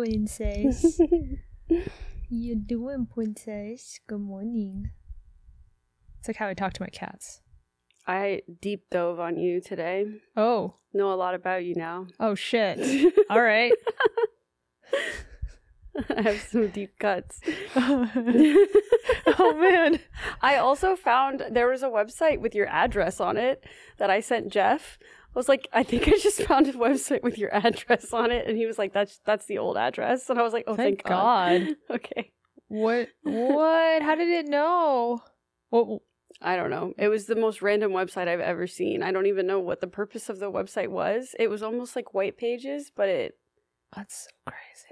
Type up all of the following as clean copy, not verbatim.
princess. You doing, princess? Good morning. It's like how I talk to my cats. I deep dove on you today. Oh. Know a lot about you now. Oh, shit. All right. I have some deep cuts. Oh, man. I also found there was a website with your address on it that I sent Jeff. I was like, I think I just found a website with your address on it. And he was like, that's the old address. And I was like, oh, thank God. Okay. What? How did it know? What? I don't know. It was the most random website I've ever seen. I don't even know what the purpose of the website was. It was almost like White Pages, but That's so crazy.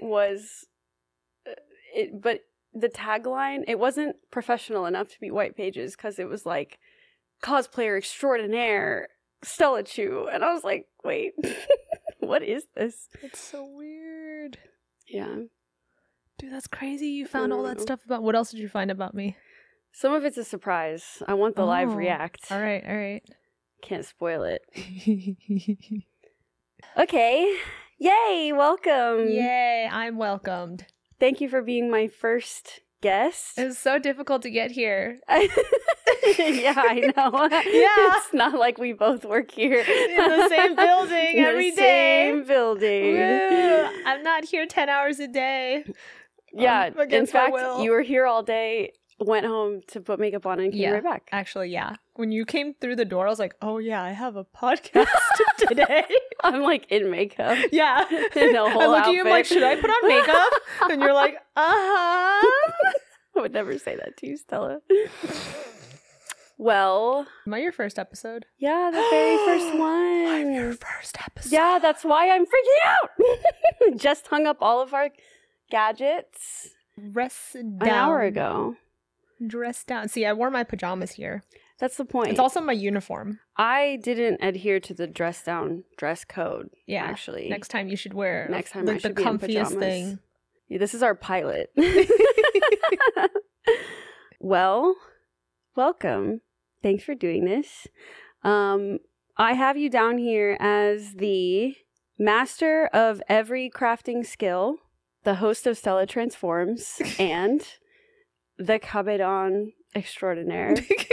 But the tagline, it wasn't professional enough to be White Pages because it was like cosplayer extraordinaire Stella Chu, and I was like, wait, what is this? It's so weird. Yeah. Dude, that's crazy. You found all that stuff about... What else did you find about me? Some of it's a surprise. I want the live react. All right. Can't spoil it. Okay. Yay, welcome. Yay, I'm welcomed. Thank you for being my first guest. It's so difficult to get here. Yeah, I know. Yeah. It's not like we both work here. In the same building every day. Same building. Woo. I'm not here 10 hours a day. Yeah, in Against my fact, will. you were here all day, went home to put makeup on and came right back. Actually, yeah. When you came through the door, I was like, oh yeah, I have a podcast today. I'm like in makeup. Yeah. In a whole I look at you, outfit. I'm like, should I put on makeup? And you're like, uh-huh. I would never say that to you, Stella. Well, Am I your first episode? yeah, the very first one. I'm your first episode. Yeah, that's why I'm freaking out. Just hung up all of our gadgets Rest down. an hour ago. Dress down. See, I wore my pajamas here. That's the point. It's also my uniform. I didn't adhere to the dress code. Yeah. Actually. Next time you should wear Next time like I should the be in comfiest pajamas. thing. Yeah, this is our pilot. Well, welcome. Thanks for doing this. I have you down here as the master of every crafting skill, the host of Stella Transforms, and the Cabedon extraordinaire.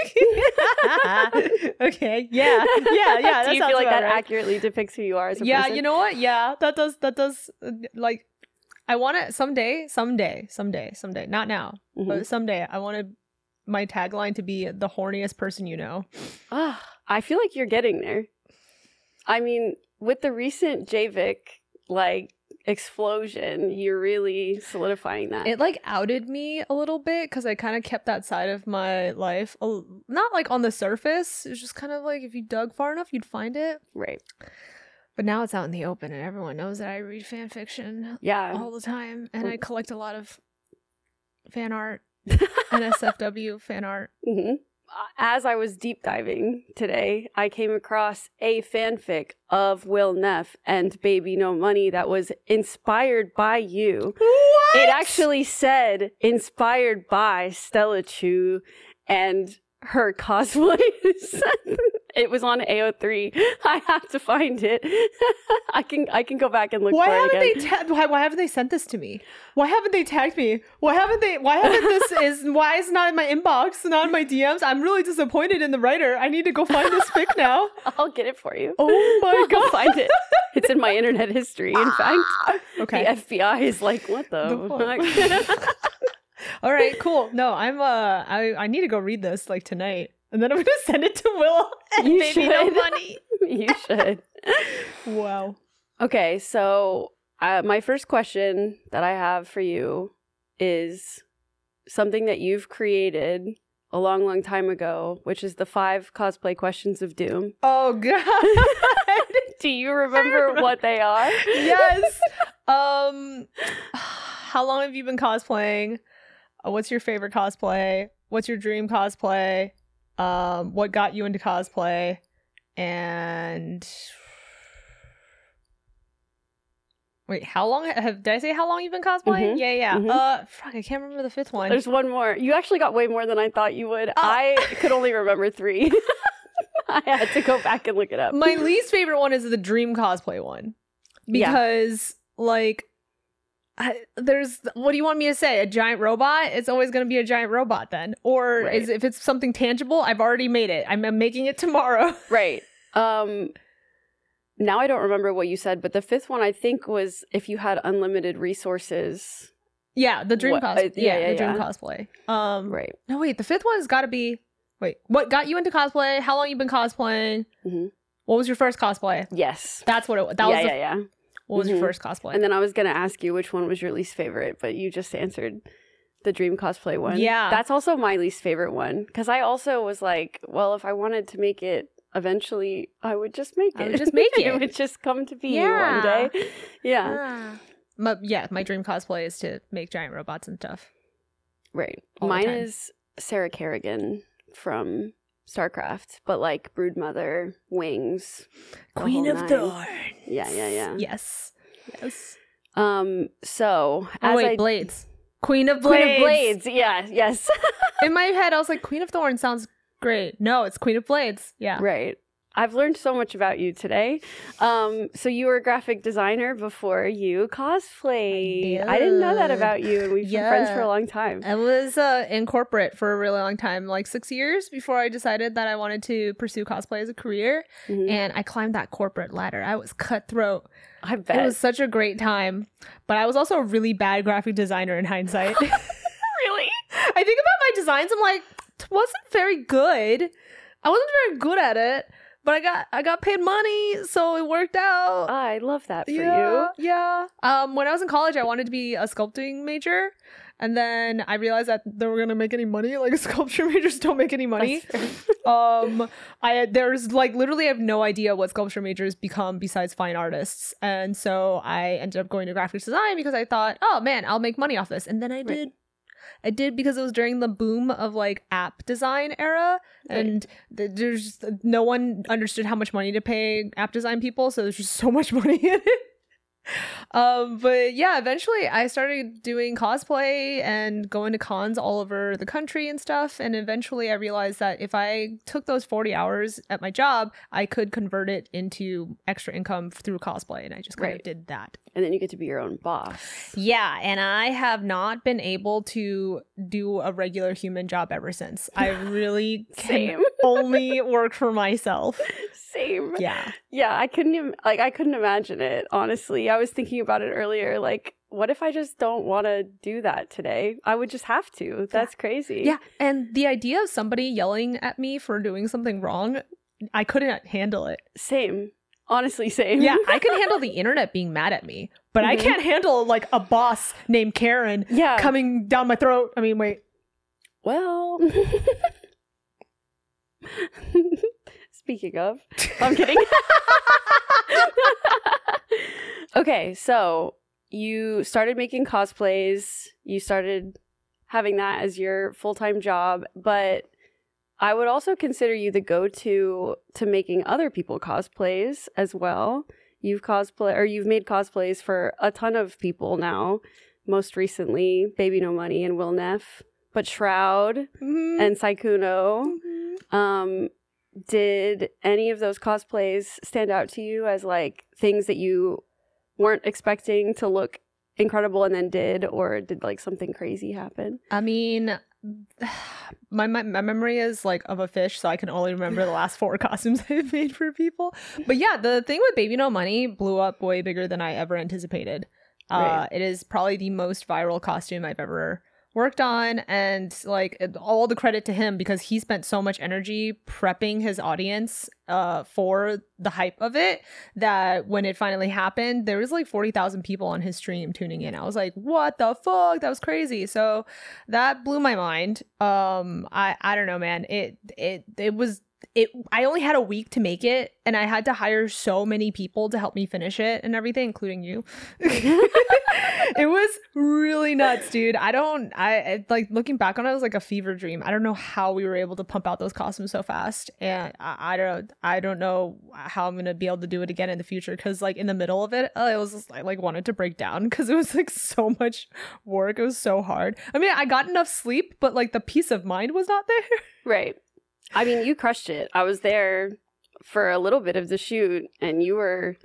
Okay. Yeah. That Do you sounds feel like about that right. accurately depicts who you are as a Yeah, person? you know what? Yeah, that does like I want to someday, not now, Mhm. but someday I want my tagline to be the horniest person you know. I feel like you're getting there. I mean, with the recent JVIC like explosion, you're really solidifying that. It like outed me a little bit because I kind of kept that side of my life not like on the surface. It's just kind of like if you dug far enough, you'd find it. Right. But now it's out in the open, and everyone knows that I read fan fiction Yeah. all the time, and I collect a lot of fan art, NSFW fan art. Mhm. As I was deep diving today, I came across a fanfic of Will Neff and Baby No Money that was inspired by you. What? It actually said inspired by Stella Chu and her cosplays. It was on AO3. I have to find it. I can go back and look Why for haven't it again. why haven't they sent this to me? Why haven't they tagged me? Why is it not in my inbox, not in my DMs? I'm really disappointed in the writer. I need to go find this fic now. I'll get it for you. Oh my I'll god. find it. It's in my internet history. In fact, Okay. the FBI is like, what the fuck? All right, cool. No, I need to go read this like tonight. And then I'm gonna send it to Will and You Baby No should. Money. You should. Wow. Okay, so my first question that I have for you is something that you've created a long, long time ago, which is the 5 cosplay questions of Doom. Oh god. Do you remember what they are? Yes. How long have you been cosplaying? What's your favorite cosplay? What's your dream cosplay? What got you into cosplay? And wait, how long did I say how long you've been cosplaying? Mhm. Yeah. Mhm. Fuck, I can't remember the 5th one. There's one more. You actually got way more than I thought you would. Oh. I could only remember 3. I had to go back and look it up. My least favorite one is the dream cosplay one. Yeah. Because like what do you want me to say? A giant robot? It's always going to be a giant robot then. Or Right. if it's something tangible, I've already made it. I'm making it tomorrow. Right. Now I don't remember what you said, but the fifth one I think was if you had unlimited resources. Yeah, the dream cosplay. yeah, the dream yeah. cosplay. Right. No, wait. The fifth one has got to be. Wait, what got you into cosplay? How long you been cosplaying? Mm-hmm. What was your first cosplay? Yes. That's what it was. Yeah. What was your Mhm. first cosplay? And then I was going to ask you which one was your least favorite, but you just answered the dream cosplay one. Yeah. That's also my least favorite one. Because I also was like, well, if I wanted to make it eventually, I would just make it. I would just make it. It would just come to be Yeah. one day. Yeah. My dream cosplay is to make giant robots and stuff. Right. All the Mine time. is Sarah Kerrigan from StarCraft, but like Broodmother, wings. the Queen whole of nine. Thorns. Yeah. Yes. So Oh as wait, I Blades. Queen of Blades. Queen of Blades. Yeah. Yes. In my head, I was like, Queen of Thorns sounds great. No, it's Queen of Blades. Yeah. Right. I've learned so much about you today. So you were a graphic designer before you cosplayed. I didn't know that about you, and we've been friends for a long time. I was in corporate for a really long time, like 6 years before I decided that I wanted to pursue cosplay as a career. Mhm. And I climbed that corporate ladder. I was cutthroat. I bet. It was such a great time. But I was also a really bad graphic designer in hindsight. Really? I think about my designs, I'm like, it wasn't very good. I wasn't very good at it, but I got paid money, so it worked out. I love that for Yeah, you. yeah. When I was in college, I wanted to be a sculpting major, and then I realized that they were gonna make any money. Like sculpture majors don't make any money. There's like literally I have no idea what sculpture majors become besides fine artists, and so I ended up going to graphics design because I thought, oh man, I'll make money off this, and then I did. I did because it was during the boom of like app design era, and there's no one understood how much money to pay app design people, so there's just so much money in it. But yeah, eventually I started doing cosplay and going to cons all over the country and stuff, and eventually I realized that if I took those 40 hours at my job, I could convert it into extra income through cosplay, and I just kind of did that. And then you get to be your own boss. Yeah, and I have not been able to do a regular human job ever since. I really can only work for myself. Same. Yeah. Yeah, I couldn't imagine it, honestly. I was thinking about it earlier, like, what if I just don't want to do that today? I would just have to. That's crazy. Yeah, and the idea of somebody yelling at me for doing something wrong, I couldn't handle it. Same. Honestly, same. Yeah, I can handle the internet being mad at me, but I can't handle like a boss named Karen coming down my throat. I mean, wait. Well, speaking of, I'm kidding. Okay, so you started making cosplays. You started having that as your full-time job, but I would also consider you the go-to to making other people cosplays as well. You've made cosplays for a ton of people now. Most recently, Baby No Money and Will Neff, but Shroud and Saikuno. Did any of those cosplays stand out to you as like things that you weren't expecting to look incredible and then did, or did like something crazy happen? I mean, my memory is like of a fish, so I can only remember the last 4 costumes I've made for people. But yeah, the thing with Baby No Money blew up way bigger than I ever anticipated. It is probably the most viral costume I've ever worked on, and like all the credit to him because he spent so much energy prepping his audience for the hype of it that when it finally happened, there was like 40,000 people on his stream tuning in. I was like, what the fuck? That was crazy. So that blew my mind. I don't know, man. I only had a week to make it, and I had to hire so many people to help me finish it and everything, including you. It was really nuts, dude. I like looking back on it, it was like a fever dream. I don't know how we were able to pump out those costumes so fast, and I don't know how I'm gonna be able to do it again in the future, because like in the middle of it, I was just, I like wanted to break down because it was like so much work. It was so hard. I mean, I got enough sleep, but like the peace of mind was not there. Right. I mean, you crushed it. I was there for a little bit of the shoot, and you were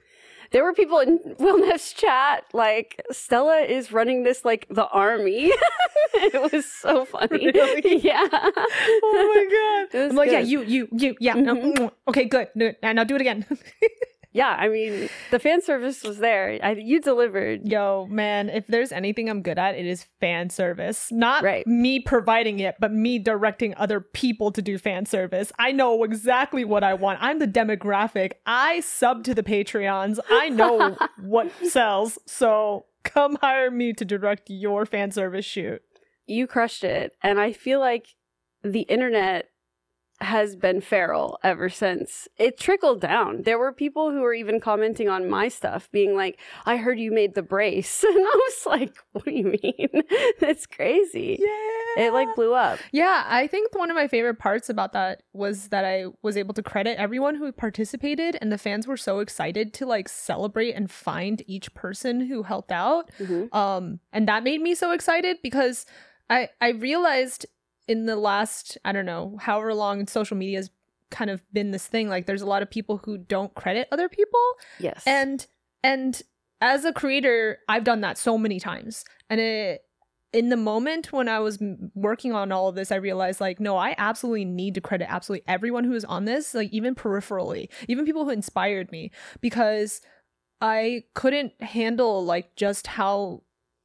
There were people in Will Neff's chat like, Stella is running this like the army. It was so funny. Really? Yeah. Oh my god. I'm like, good. yeah, you, yeah. No, okay, good. No, now do it again. Yeah, I mean, the fan service was there. You delivered. Yo, man, if there's anything I'm good at, it is fan service. Not Right. me providing it, but me directing other people to do fan service. I know exactly what I want. I'm the demographic. I sub to the Patreons. I know what sells. So come hire me to direct your fan service shoot. You crushed it. And I feel like the internet has been feral ever since. It trickled down. There were people who were even commenting on my stuff, being like, I heard you made the brace. And I was like, what do you mean? It's crazy. Yeah. It like blew up. Yeah, I think one of my favorite parts about that was that I was able to credit everyone who participated, and the fans were so excited to like celebrate and find each person who helped out. And that made me so excited because I realized in the last, I don't know, however long social media has kind of been this thing, like there's a lot of people who don't credit other people. Yes. And as a creator, I've done that so many times. And in the moment when I was working on all of this, I realized like, no, I absolutely need to credit absolutely everyone who is on this, like even peripherally, even people who inspired me, because I couldn't handle like just how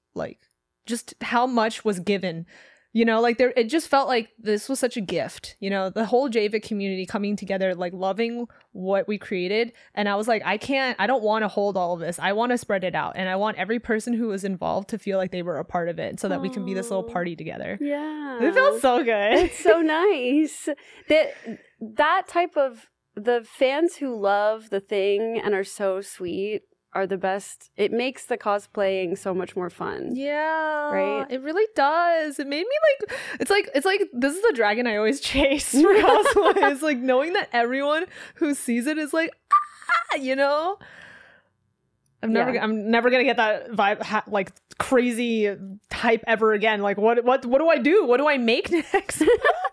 much was given. You know, like it just felt like this was such a gift, you know, the whole JVIC community coming together, like loving what we created. And I was like, I don't want to hold all of this. I want to spread it out. And I want every person who was involved to feel like they were a part of it so that we can be this little party together. Yeah. It felt so good. It's so nice. That type of, the fans who love the thing and are so sweet are the best. It makes the cosplaying so much more fun. Yeah. Right? It really does. It made me like it's like this is the dragon I always chase for cosplay. It's like knowing that everyone who sees it is like, you know? I'm never gonna get that vibe like crazy hype ever again. Like what do I do? What do I make next?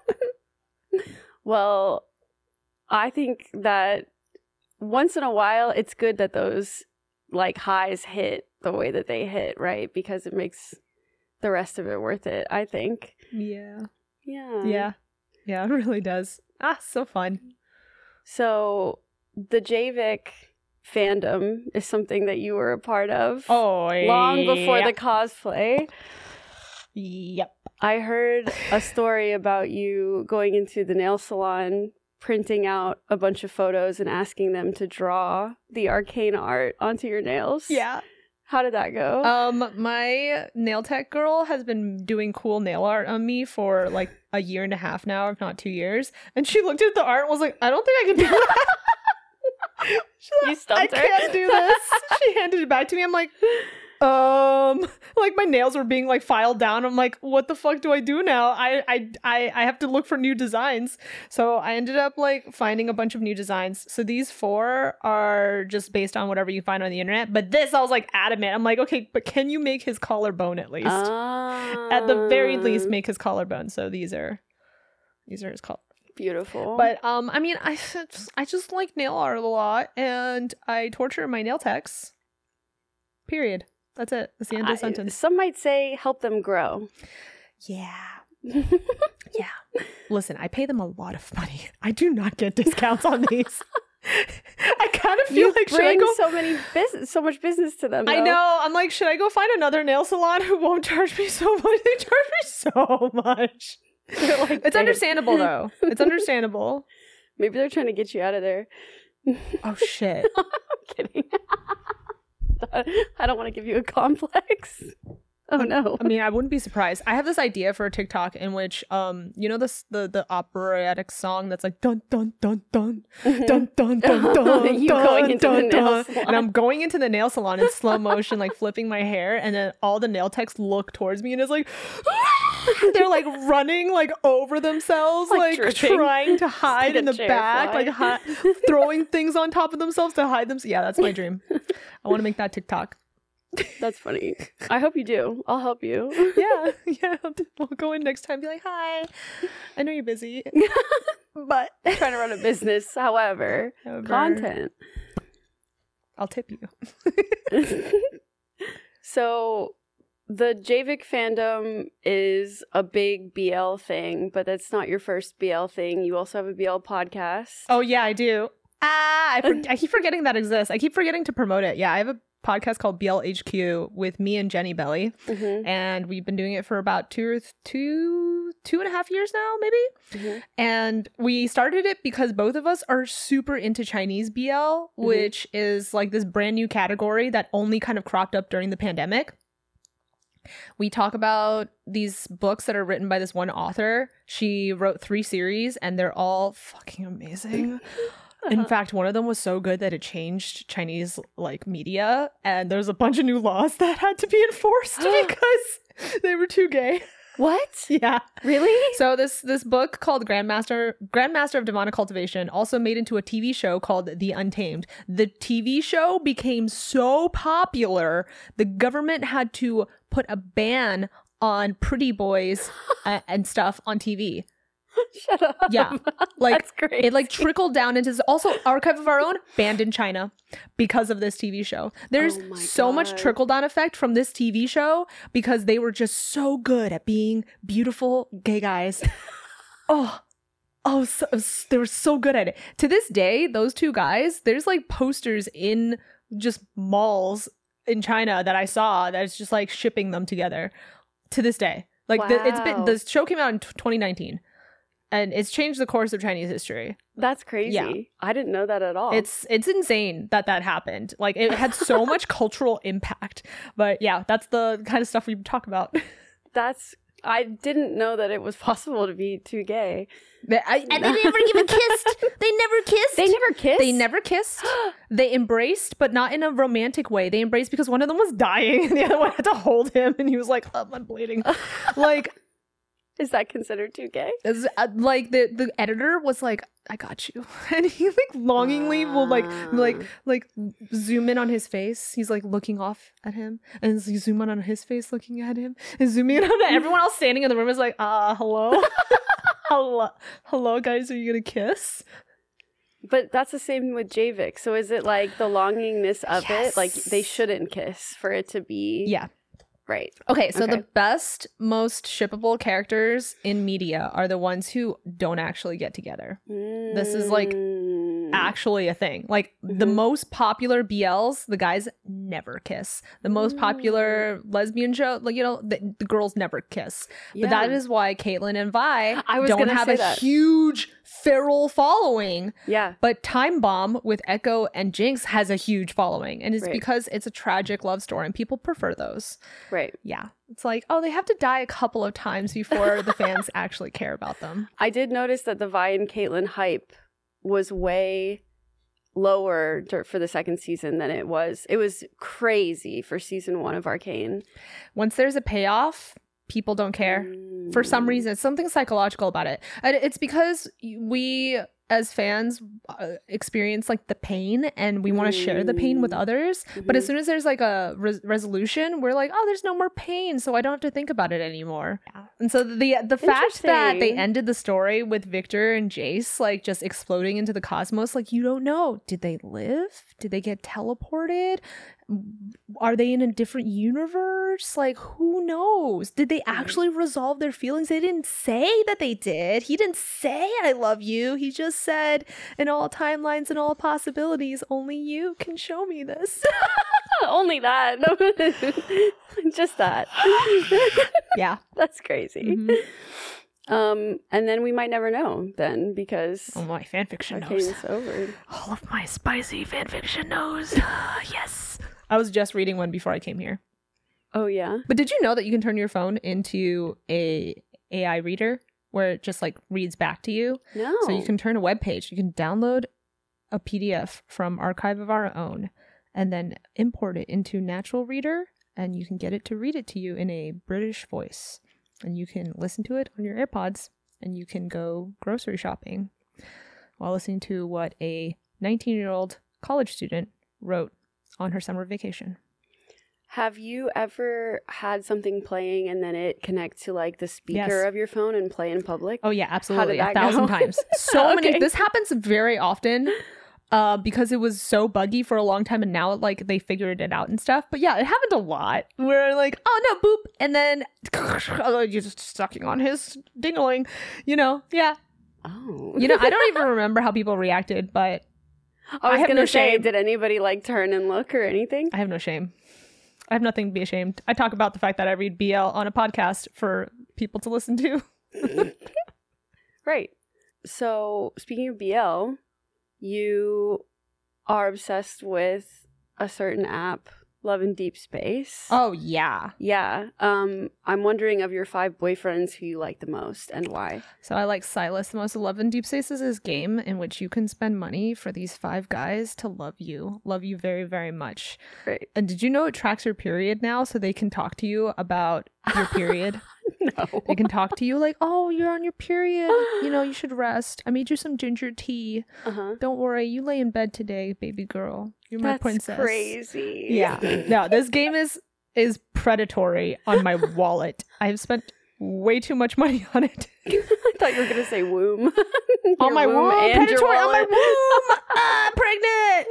Well, I think that once in a while it's good that those like highs hit the way that they hit, right? Because it makes the rest of it worth it, I think. Yeah, it really does. So fun. So the JVIC fandom is something that you were a part of long before the cosplay. Yep. I heard a story about you going into the nail salon, printing out a bunch of photos and asking them to draw the arcane art onto your nails. Yeah. How did that go? My nail tech girl has been doing cool nail art on me for like a year and a half now, if not 2 years. And she looked at the art and was like, I don't think I can do that. You stumped her? I can't do this. She handed it back to me. I'm like, like my nails were being like filed down. I'm like, what the fuck do I do now? I have to look for new designs. So I ended up like finding a bunch of new designs. So these 4 are just based on whatever you find on the internet. But this, I was like adamant. I'm like, okay, but can you make his collarbone at least? At the very least, make his collarbone. So these are his collarbone. Beautiful. But I mean, I just like nail art a lot, and I torture my nail techs. Period. That's it. That's the end of the sentence. Some might say help them grow. Yeah. Yeah. Listen, I pay them a lot of money. I do not get discounts on these. I kind of feel like should I go so much business to them. Though. I know. I'm like, should I go find another nail salon who won't charge me so much? They charge me so much. Like, it's understandable though. It's understandable. Maybe they're trying to get you out of there. Oh shit. I'm kidding. I don't want to give you a complex. Oh no. I mean, I wouldn't be surprised. I have this idea for a TikTok in which you know this the operatic song that's like dun dun dun dun dun dun dun dun. You going into the nail salon. And I'm going into the nail salon in slow motion, like flipping my hair, and then all the nail techs look towards me and it's like they're like running like over themselves, like trying to hide in the back, like throwing things on top of themselves to hide them. Yeah, that's my dream. I want to make that TikTok. That's funny. I hope you do. I'll help you. Yeah. We'll go in next time and be like, hi, I know you're busy, but trying to run a business. However, content. I'll tip you. So the Javik fandom is a big BL thing, but that's not your first BL thing. You also have a BL podcast. Oh, yeah, I do. I keep forgetting that exists. I keep forgetting to promote it. Yeah, I have a podcast called BL HQ with me and Jenny Belly. And we've been doing it for about two and a half years now, maybe. And we started it because both of us are super into Chinese BL, which is like this brand new category that only kind of cropped up during the pandemic. We talk about these books that are written by this one author. She wrote 3 series and they're all fucking amazing. In fact, one of them was so good that it changed Chinese like media, and there's a bunch of new laws that had to be enforced because they were too gay. What? Yeah. Really? So this book called Grandmaster of Demonic Cultivation also made into a TV show called The Untamed. The TV show became so popular, the government had to put a ban on pretty boys and stuff on TV. Shut up. Yeah. Like, that's crazy. It like trickled down into this. Also, Archive of Our Own banned in China because of this TV show. There's so much trickle down effect from this TV show because they were just so good at being beautiful gay guys. They were so good at it. To this day, those 2 guys, there's like posters in just malls in China that I saw that's just like shipping them together to this day. Like the show came out in 2019. And it's changed the course of Chinese history. That's crazy. Yeah. I didn't know that at all. It's insane that happened. Like, it had so much cultural impact. But yeah, that's the kind of stuff we talk about. I didn't know that it was possible to be too gay. And they never even kissed. They never kissed. They embraced, but not in a romantic way. They embraced because one of them was dying and the other one had to hold him. And he was like, oh, I'm bleeding. Like... Is that considered too gay? Like the editor was like, I got you. And he like longingly will like zoom in on his face. He's like looking off at him. And you zoom in on his face looking at him. And zooming in on everyone else standing in the room is like, hello? Hello guys, are you gonna kiss? But that's the same with Javik. So is it like the longingness of it? Like they shouldn't kiss for it to be... Yeah. Right. Okay, so the best, most shippable characters in media are the ones who don't actually get together. This is like actually a thing. Like the most popular BLs, the guys never kiss. The most popular lesbian show, like, you know, the girls never kiss. Yeah. But that is why Caitlyn and Vi don't have a huge feral following. Yeah. But Time Bomb with Echo and Jinx has a huge following. And it's because it's a tragic love story and people prefer those. Right. Yeah. It's like, oh, they have to die a couple of times before the fans actually care about them. I did notice that the Vi and Caitlyn hype was way lower for the second season than it was. It was crazy for season 1 of Arcane. Once there's a payoff, people don't care. For some reason, it's something psychological about it. And it's because we, as fans, experience like the pain and we want to share the pain with others. But as soon as there's like a resolution, we're like, oh, there's no more pain, so I don't have to think about it anymore. Yeah. And so the fact that they ended the story with Victor and Jace like just exploding into the cosmos, like, you don't know. Did they live? Did they get teleported? Are they in a different universe? Like, who knows? Did they actually resolve their feelings? They didn't say that they did. He didn't say I love you. He just said, in all timelines and all possibilities, only you can show me this. Only that. No, just that. Yeah. That's crazy. And then we might never know then because my fanfiction knows. Is over. All of my spicy fanfiction knows. Yes. I was just reading one before I came here. Oh yeah. But did you know that you can turn your phone into a AI reader where it just like reads back to you? No. So you can turn a web page. You can download a PDF from Archive of Our Own and then import it into Natural Reader and you can get it to read it to you in a British voice. And you can listen to it on your AirPods and you can go grocery shopping while listening to what a 19-year-old college student wrote on her summer vacation. Have you ever had something playing and then it connects to like the speaker of your phone and play in public? Oh yeah, absolutely. 1,000 times. So many. This happens very often. because it was so buggy for a long time, and now like they figured it out and stuff. But yeah, it happened a lot where like, oh no, boop, and then you're just sucking on his dingling, yeah. Oh. I don't even remember how people reacted, but I was have gonna no say, shame. did anybody like turn and look or anything? I have no shame. I have nothing to be ashamed. I talk about the fact that I read BL on a podcast for people to listen to. Right. So speaking of BL, you are obsessed with a certain app, Love in Deep Space. Oh, yeah. Yeah. I'm wondering, of your 5 boyfriends, who you like the most and why. So I like Silas the most. Love in Deep Space is this game in which you can spend money for these 5 guys to love you very, very much. Right. And did you know it tracks your period now, so they can talk to you about your period? No. They can talk to you like, oh, you're on your period. You should rest. I made you some ginger tea. Uh-huh. Don't worry. You lay in bed today, baby girl. You're my princess. That's crazy. Yeah. No, this game is predatory on my wallet. I have spent way too much money on it. I thought you were going to say womb. On my womb. And your Predatory on my wallet. womb. I'm pregnant.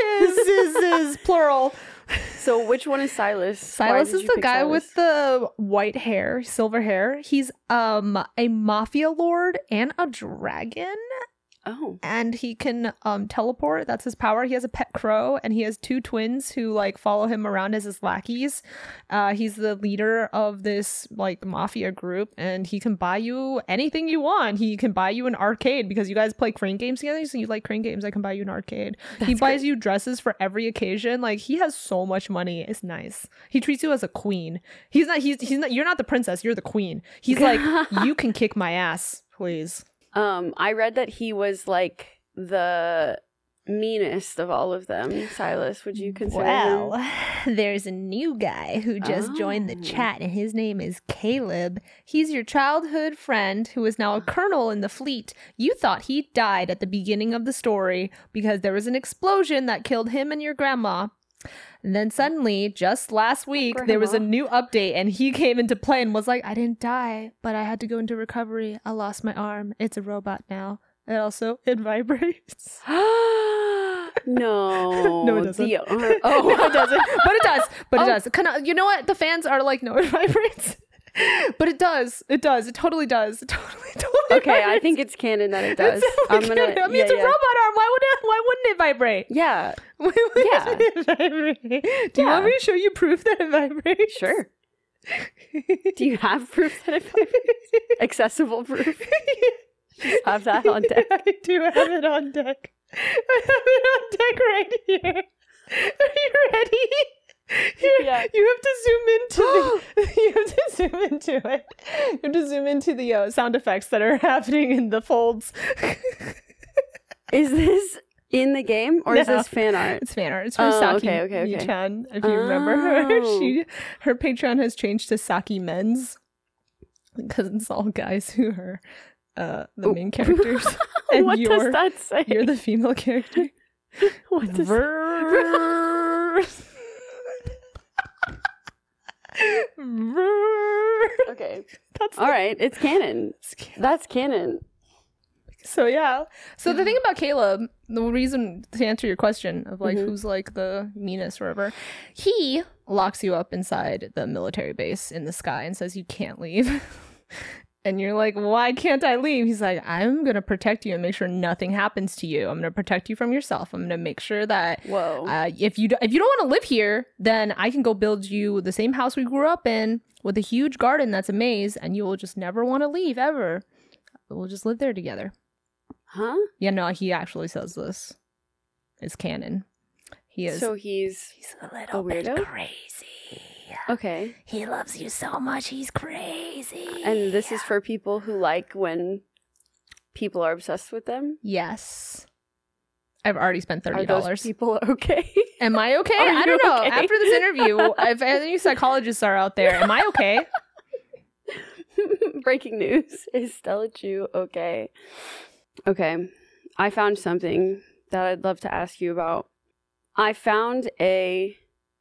It's his plural. So which one is Silas? Silas is the guy with the white hair, silver hair. He's a mafia lord and a dragon. Oh. And he can teleport. That's his power. He has a pet crow, and he has 2 twins who like follow him around as his lackeys. He's the leader of this like mafia group, and he can buy you anything you want. He can buy you an arcade because you guys play crane games together. So you like crane games, I can buy you an arcade. He buys you dresses for every occasion. Like, he has so much money. It's nice. He treats you as a queen. He's not. You're not the princess. You're the queen. He's like, you can kick my ass, please. I read that he was like the meanest of all of them. Silas, would you consider him? There's a new guy who just joined the chat, and his name is Caleb. He's your childhood friend who is now a colonel in the fleet. You thought he died at the beginning of the story because there was an explosion that killed him and your grandma. And then suddenly, just last week, there was a new update, and he came into play and was like, I didn't die, but I had to go into recovery. I lost my arm. It's a robot now. And also, it vibrates. No. No, it doesn't. It doesn't. But it does. But it does. You know what? The fans are like, no, it vibrates. But it does. It does. It totally does. It totally Okay, vibrates. I think it's canon that it does. It's a robot arm. Why wouldn't it vibrate? Yeah. Why wouldn't it vibrate? Do you want me to show you proof that it vibrates? Sure. Do you have proof that it vibrates? Accessible proof? Just have that on deck. I do have it on deck. I have it on deck right here. Are you ready? Yeah. You have to zoom into you have to zoom into it. You have to zoom into the sound effects that are happening in the folds. Is this in the game or is this fan art? It's fan art. It's from Saki okay. Chan. If you remember her, her Patreon has changed to Saki Men's because it's all guys who are the main characters. And what does that say? You're the female character. What does Okay. All right. It's canon. That's canon. So yeah. So the thing about Caleb, the reason to answer your question of like who's like the meanest or whatever, he locks you up inside the military base in the sky and says you can't leave. And you're like, why can't I leave? He's like, I'm going to protect you and make sure nothing happens to you. I'm going to protect you from yourself. I'm going to make sure that if you don't want to live here, then I can go build you the same house we grew up in with a huge garden that's a maze, and you will just never want to leave ever. We'll just live there together. Huh? Yeah, no, he actually says this. It's canon. He is. So he's a little bit crazy. Okay. He loves you so much, he's crazy. And this is for people who like when people are obsessed with them? Yes. I've already spent $30. Are those people okay? Am I okay? I don't know. Okay? After this interview, if any psychologists are out there, am I okay? Breaking news. Is Stella Chu okay? Okay. I found something that I'd love to ask you about. I found a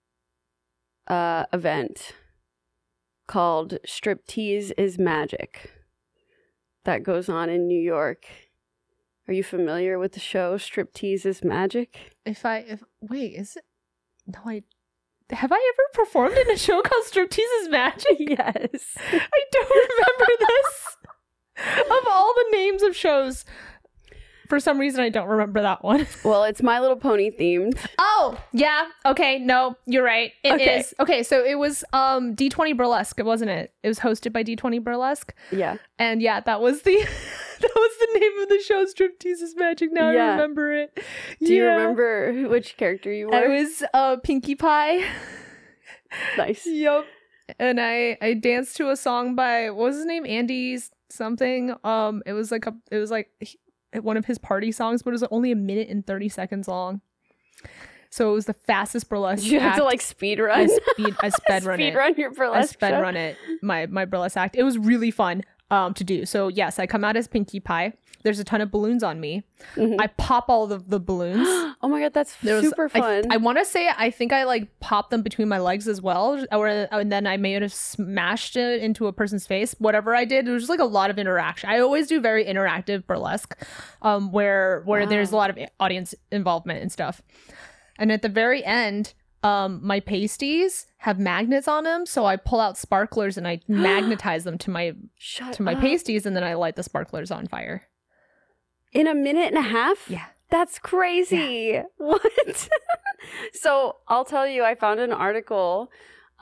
event called Striptease is Magic that goes on in New York Are you familiar with the show Striptease is Magic? Wait, is it? No, have I ever performed in a show called Striptease is Magic? Yes. I don't remember this. Of all the names of shows, for some reason I don't remember that one. Well, it's My Little Pony themed. Oh, yeah. Okay, no, you're right. It is. Okay, so it was D20 Burlesque, wasn't it? It was hosted by D20 Burlesque. Yeah. And yeah, that was the name of the show, Striptease is Magic. Now I remember it. Do you remember which character you were? I was Pinkie Pie. Nice. Yup. And I danced to a song by, what was his name? Andy's something. It was like one of his party songs, but it was only 1 minute and 30 seconds long. So it was the fastest burlesque You had act. To like speed run. I sped run it. Speed run your burlesque. I sped run it. My burlesque act. It was really fun to do. So yes, I come out as Pinkie Pie. There's a ton of balloons on me. I pop all of the balloons. Oh my god, that's super fun. I want to say I think I like popped them between my legs as well, and then I may have smashed it into a person's face. Whatever I did, it was just like a lot of interaction. I always do very interactive burlesque, where there's a lot of audience involvement and stuff. And at the very end, my pasties have magnets on them, so I pull out sparklers and I magnetize them to my pasties, and then I light the sparklers on fire. In 1.5 minutes? Yeah. That's crazy. Yeah. What? So I'll tell you, I found an article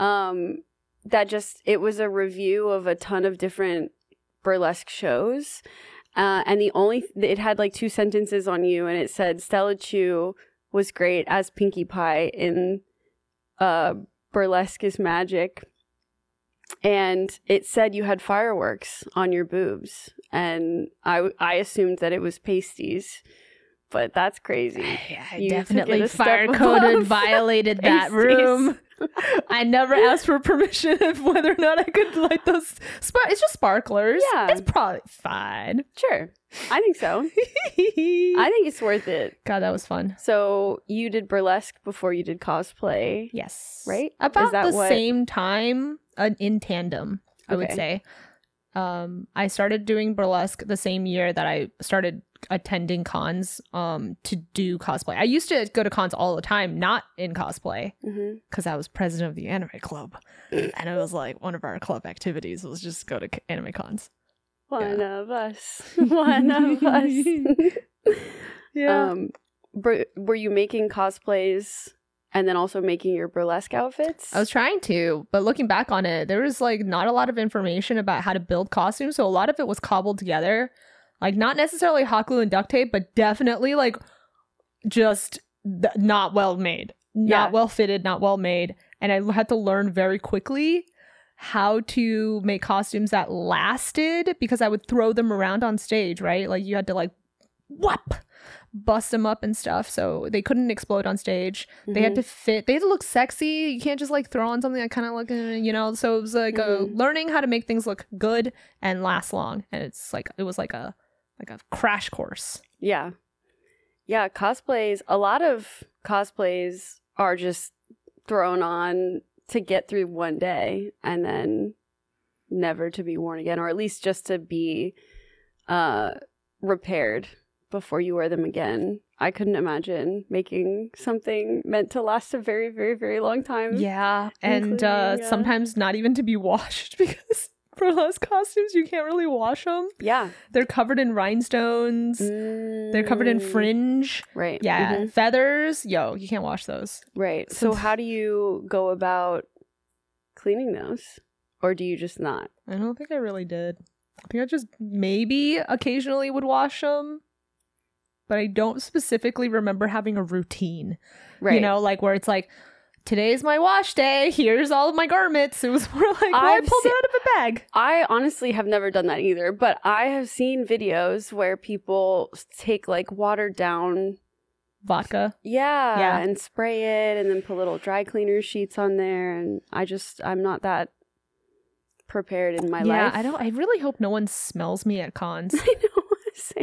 it was a review of a ton of different burlesque shows. And it had like 2 sentences on you, and it said Stella Chu was great as Pinkie Pie in Burlesque is Magic. And it said you had fireworks on your boobs. And I assumed that it was pasties. But that's crazy. I definitely fire-coded, violated that room. I never asked for permission of whether or not I could light those. It's just sparklers. Yeah. It's probably fine. Sure. I think so. I think it's worth it. God, that was fun. So you did burlesque before you did cosplay. Yes. Right? About the same time, in tandem, I would say. I started doing burlesque the same year that I started attending cons to do cosplay. I used to go to cons all the time, not in cosplay, because I was president of the anime club. And it was like one of our club activities was just go to anime cons. One of us. One of us. Yeah. Were you making cosplays and then also making your burlesque outfits? I was trying to, but looking back on it, there was like not a lot of information about how to build costumes. So a lot of it was cobbled together. Like not necessarily hot glue and duct tape, but definitely like just not well made, not well fitted, not well made. And I had to learn very quickly how to make costumes that lasted, because I would throw them around on stage, right? Like you had to like bust them up and stuff, so they couldn't explode on stage. They had to fit, they had to look sexy. You can't just like throw on something that kind of look, so it was like learning how to make things look good and last long. And it was like a crash course. Yeah cosplays, a lot of cosplays are just thrown on to get through one day and then never to be worn again, or at least just to be repaired before you wear them again. I couldn't imagine making something meant to last a very, very, very long time. Yeah, and sometimes not even to be washed, because burlesque costumes, you can't really wash them. Yeah. They're covered in rhinestones. They're covered in fringe. Right. Yeah. Feathers. You can't wash those. Right. So how do you go about cleaning those? Or do you just not? I don't think I really did. I think I just maybe occasionally would wash them. But I don't specifically remember having a routine. Right. Like where it's like, today's my wash day. Here's all of my garments. It was more like, I pulled it out of a bag. I honestly have never done that either. But I have seen videos where people take like watered down vodka. Yeah. And spray it and then put little dry cleaner sheets on there. And I'm not that prepared in my life. Yeah, I really hope no one smells me at cons. I know. Same.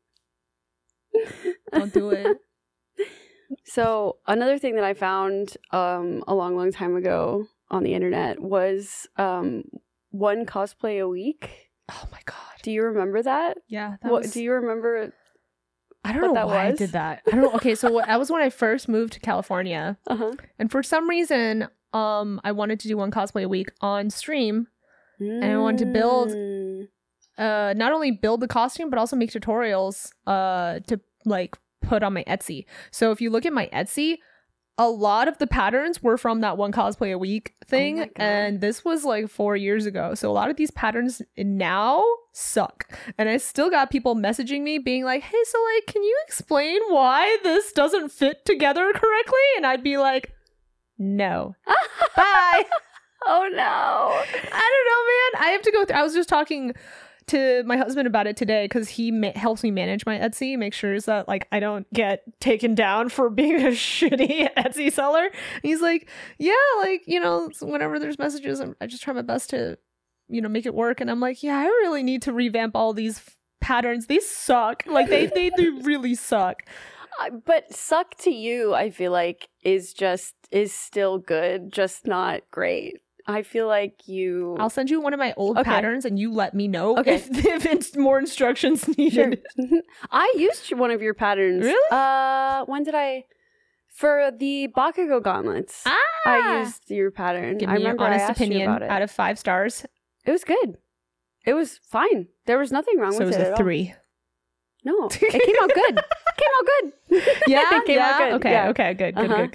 Don't do it. So another thing that I found a long time ago on the internet was one cosplay a week. Oh my god! Do you remember that? Yeah. Do you remember I don't what know that why I was? did that. I don't know. Okay, so that was when I first moved to California. Uh-huh. And for some reason, I wanted to do one cosplay a week on stream. And I wanted to build, not only build the costume, but also make tutorials to like put on my Etsy. So if you look at my Etsy, a lot of the patterns were from that one cosplay a week thing. my God. And this was like 4 years ago. So a lot of these patterns now suck. And I still got people messaging me being like, hey, so like, can you explain why this doesn't fit together correctly? And I'd be like, no. Bye. Oh no. I don't know, man. I have to go through. I was just talking to my husband about it today because he helps me manage my Etsy, make sure that like I don't get taken down for being a shitty Etsy seller. And he's like, yeah, like, you know, whenever there's messages, I just try my best to, you know, make it work. And I'm like, yeah, I really need to revamp all these patterns. They suck. Like they really suck. But suck to you, I feel like is still good, just not great. I feel like I'll send you one of my old Okay. patterns and you let me know Okay. if it's more instructions needed. Sure. I used one of your patterns. Really? When did I? For the Bakugo gauntlets. I used your pattern. Give I me your remember I honest asked you opinion about it. out of 5 stars. It was good. It was fine. There was nothing wrong So it with was it a at 3. all. No, it came out good. Came out good. Yeah, It came out good. Okay, Yeah. okay, good.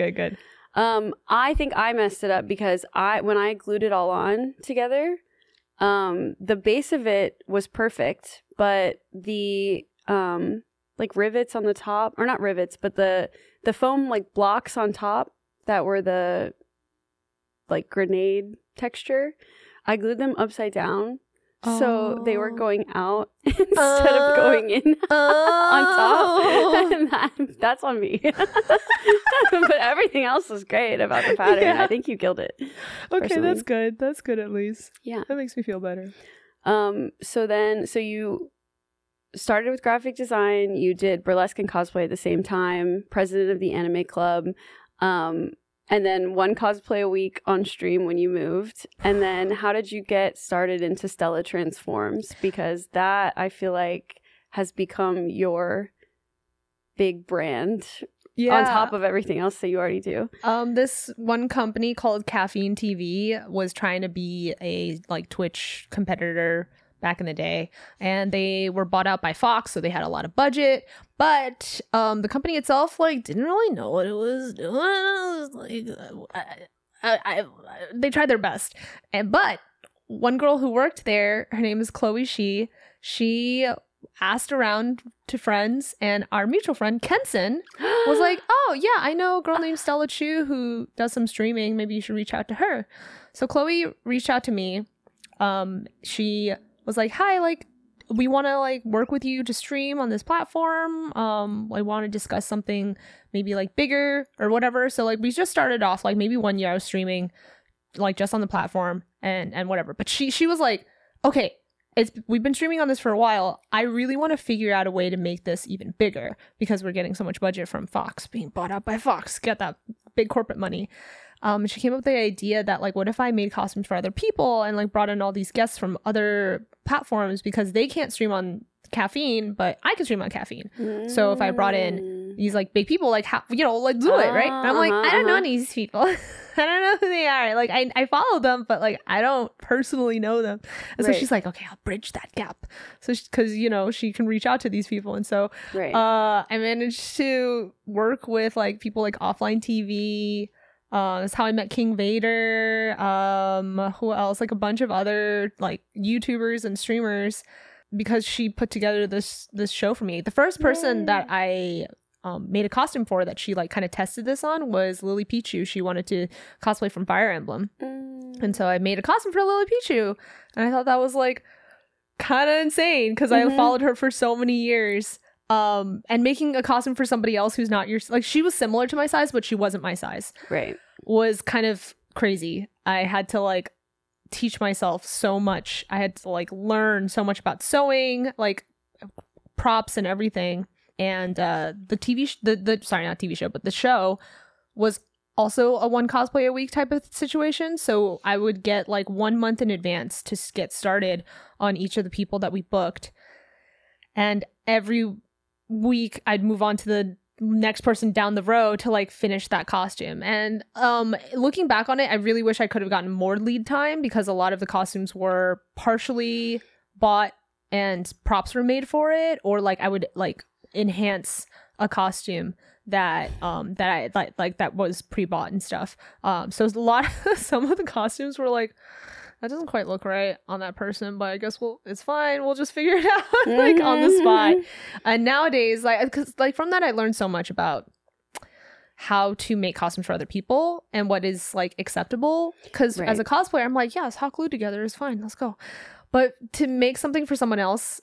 I think I messed it up because when I glued it all on together, the base of it was perfect, but the like rivets on the top, or not rivets, but the foam like blocks on top that were the like grenade texture, I glued them upside down. So they were going out instead of going in on top. And that's on me. But everything else was great about the pattern. Yeah. I think you killed it. Okay, personally. that's good. That's good at least. Yeah. That makes me feel better. So you started with graphic design. You did burlesque and cosplay at the same time. President of the anime club. And then one cosplay a week on stream when you moved. And then how did you get started into Stella Transforms? Because that, I feel like, has become your big brand Yeah. on top of everything else that you already do. This one company called Caffeine TV was trying to be a like Twitch competitor back in the day, and they were bought out by Fox, so they had a lot of budget. But the company itself like didn't really know what it was doing. They tried their best, but one girl who worked there, her name is Chloe Shi. She asked around to friends, and our mutual friend Kenson was like, oh yeah, I know a girl named Stella Chu who does some streaming, maybe you should reach out to her. So Chloe reached out to me. She was like, hi, like we want to like work with you to stream on this platform. I want to discuss something maybe like bigger or whatever. So like we just started off like maybe 1 year I was streaming like just on the platform and whatever. But she was like, okay, we've been streaming on this for a while. I really want to figure out a way to make this even bigger because we're getting so much budget from Fox, being bought out by Fox, get that big corporate money. She came up with the idea that like, what if I made costumes for other people and like brought in all these guests from other platforms because they can't stream on Caffeine, but I can stream on Caffeine. So if I brought in these like big people, like how, you know, like do it, right? And I'm like, I don't know any of these people. I don't know who they are. Like I follow them, but like I don't personally know them. And so she's like, okay, I'll bridge that gap. So because you know she can reach out to these people, and so I managed to work with like people like Offline TV. That's how I met King Vader. Who else? Like a bunch of other like YouTubers and streamers, because she put together this show for me. The first person that I made a costume for that she like kind of tested this on was Lily Pichu. She wanted to cosplay from Fire Emblem, and so I made a costume for Lily Pichu, and I thought that was like kind of insane because I followed her for so many years. And making a costume for somebody else who's not your, like she was similar to my size, but she wasn't my size. Right. Was kind of crazy. I had to like teach myself so much. I had to like learn so much about sewing, like props and everything. And the sorry, not TV show, but the show was also a one cosplay a week type of situation. So I would get like 1 month in advance to get started on each of the people that we booked. And every week I'd move on to the next person down the road to like finish that costume. And looking back on it, I really wish I could have gotten more lead time because a lot of the costumes were partially bought and props were made for it, or like I would like enhance a costume that I like that was pre-bought and stuff. So a lot of some of the costumes were like, that doesn't quite look right on that person, but I guess it's fine. We'll just figure it out like on the spot. And nowadays, like, because like from that, I learned so much about how to make costumes for other people and what is like acceptable. Because as a cosplayer, I'm like, yes, hot glue together is fine. Let's go. But to make something for someone else,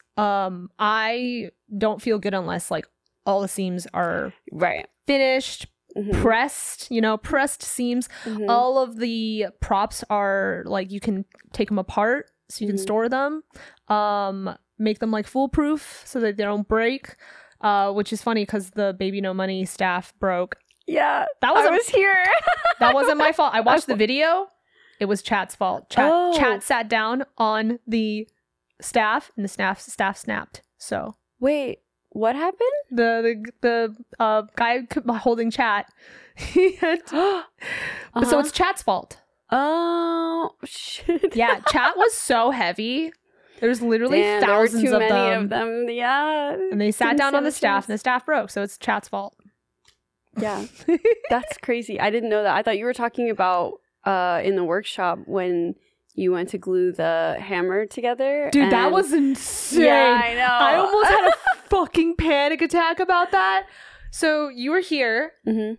I don't feel good unless like all the seams are finished. Pressed seams. All of the props are like, you can take them apart so you can store them, make them like foolproof so that they don't break, which is funny because the Baby No Money staff broke. I was here. That wasn't my fault. I watched the video. It was Chat's fault. Chat sat down on the staff and the staff snapped. So wait, what happened? The guy holding Chat. He had so it's Chat's fault. Oh shit! Yeah, Chat was so heavy. There's literally thousands there were too many of them. Yeah, and they sat down on the staff, and the staff broke. So it's Chat's fault. Yeah, that's crazy. I didn't know that. I thought you were talking about in the workshop when you went to glue the hammer together. Dude, that was insane. Yeah, I know. I almost had a fucking panic attack about that. So you were here.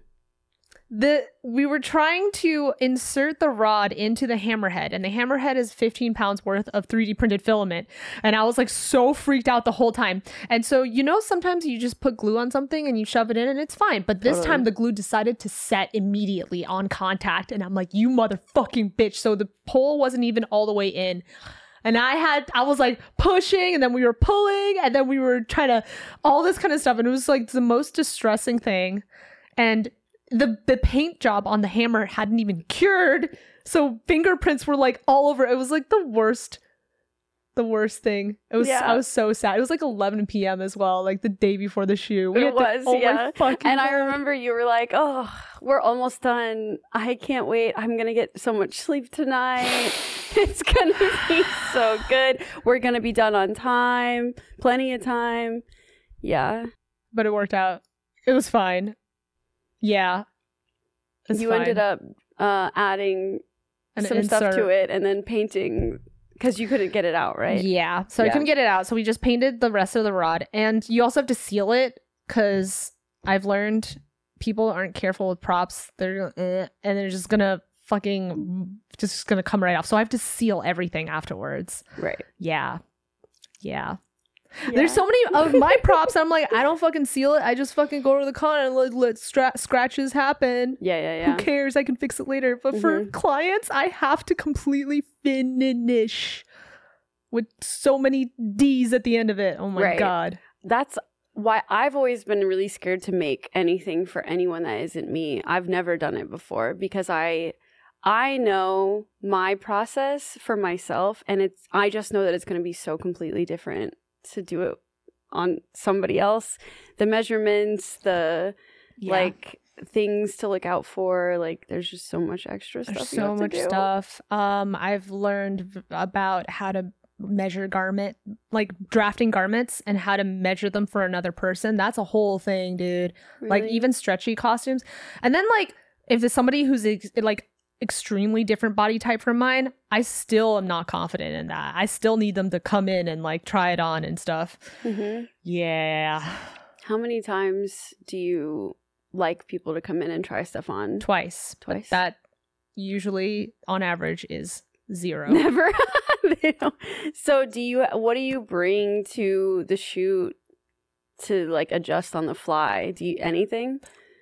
We were trying to insert the rod into the hammerhead, and the hammerhead is 15 pounds worth of 3D printed filament. And I was like so freaked out the whole time. And so, sometimes you just put glue on something and you shove it in and it's fine. But this time the glue decided to set immediately on contact. And I'm like, you motherfucking bitch. So the pole wasn't even all the way in. And I was like pushing, and then we were pulling, and then we were trying to all this kind of stuff. And it was like the most distressing thing. And the paint job on the hammer hadn't even cured, so fingerprints were like all over. It was like the worst thing. It was I was so sad. It was like 11 p.m. as well, like the day before the shoot. And I remember you were like, "Oh, we're almost done. I can't wait. I'm gonna get so much sleep tonight. It's gonna be so good. We're gonna be done on time, plenty of time." Yeah, but it worked out. It was fine. Yeah. You ended up adding some stuff to it and then painting because you couldn't get it out, right? Yeah. So I couldn't get it out. So we just painted the rest of the rod. And you also have to seal it because I've learned people aren't careful with props. They're and they're just going to come right off. So I have to seal everything afterwards. Right. Yeah. There's so many of my props. I'm like, I don't fucking seal it. I just fucking go to the con and let scratches happen. Yeah. Who cares? I can fix it later. But for clients, I have to completely finish with so many D's at the end of it. Oh my God. That's why I've always been really scared to make anything for anyone that isn't me. I've never done it before because I know my process for myself, and I just know that it's going to be so completely different to do it on somebody else. The measurements, the like things to look out for, like there's just so much extra stuff. There's so much stuff. I've learned about how to measure drafting garments and how to measure them for another person. That's a whole thing, dude. Really? Like even stretchy costumes. And then like if there's somebody who's like extremely different body type from mine, I still am not confident in that. I still need them to come in and like try it on and stuff. Yeah. How many times do you like people to come in and try stuff on? Twice. But that usually on average is 0. Never. They don't. So what do you bring to the shoot to like adjust on the fly? Do you anything?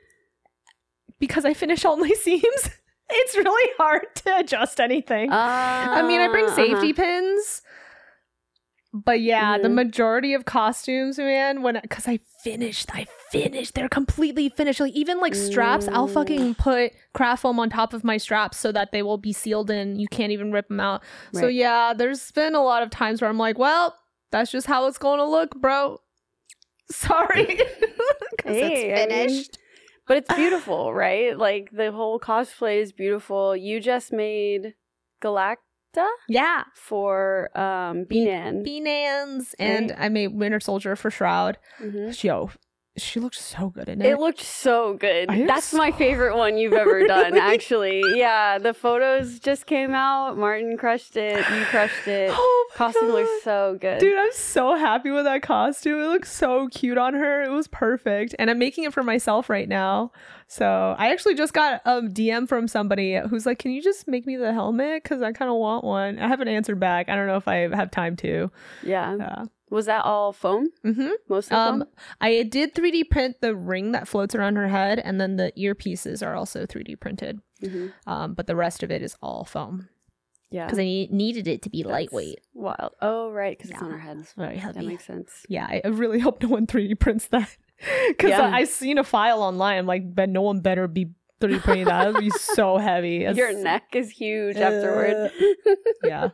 Because I finish all my seams. It's really hard to adjust anything. I mean, I bring safety pins, but the majority of costumes, man, because I finished, they're completely finished. Like even like straps, I'll fucking put craft foam on top of my straps so that they will be sealed in. You can't even rip them out. Right. So there's been a lot of times where I'm like, well, that's just how it's going to look, bro. Sorry. 'Cause Hey, it's I mean, finished. but it's beautiful, right? Like the whole cosplay is beautiful. You just made Galacta Yeah. for Binan. B-Nans. And Right. I made Winter Soldier for Shroud. Mhm. Yo, she looked so good in it. It looked so good. I am That's my so- favorite one you've ever done, Really? actually. Yeah, the photos just came out. Martin crushed it. You crushed it. Oh my Costume God. looks so good. Dude, I'm so happy with that costume. It looks so cute on her. It was perfect. And I'm making it for myself right now. So I actually just got a DM from somebody who's like, can you just make me the helmet? Because I kind of want one. I haven't answered back. I don't know if I have time to. Yeah. Was that all foam? Mm-hmm. Mostly foam? I did 3D print the ring that floats around her head, and then the earpieces are also 3D printed. Mhm. But the rest of it is all foam Yeah. because I needed it to be That's lightweight. Wild. Oh, right, because it's on Yeah, her head. It's very That heavy. makes sense. Yeah, I really hope no one 3D prints that because Yeah. I seen a file online. I'm like, but no one better be 3D printing that. That would be so heavy. Your neck is huge afterward. Yeah.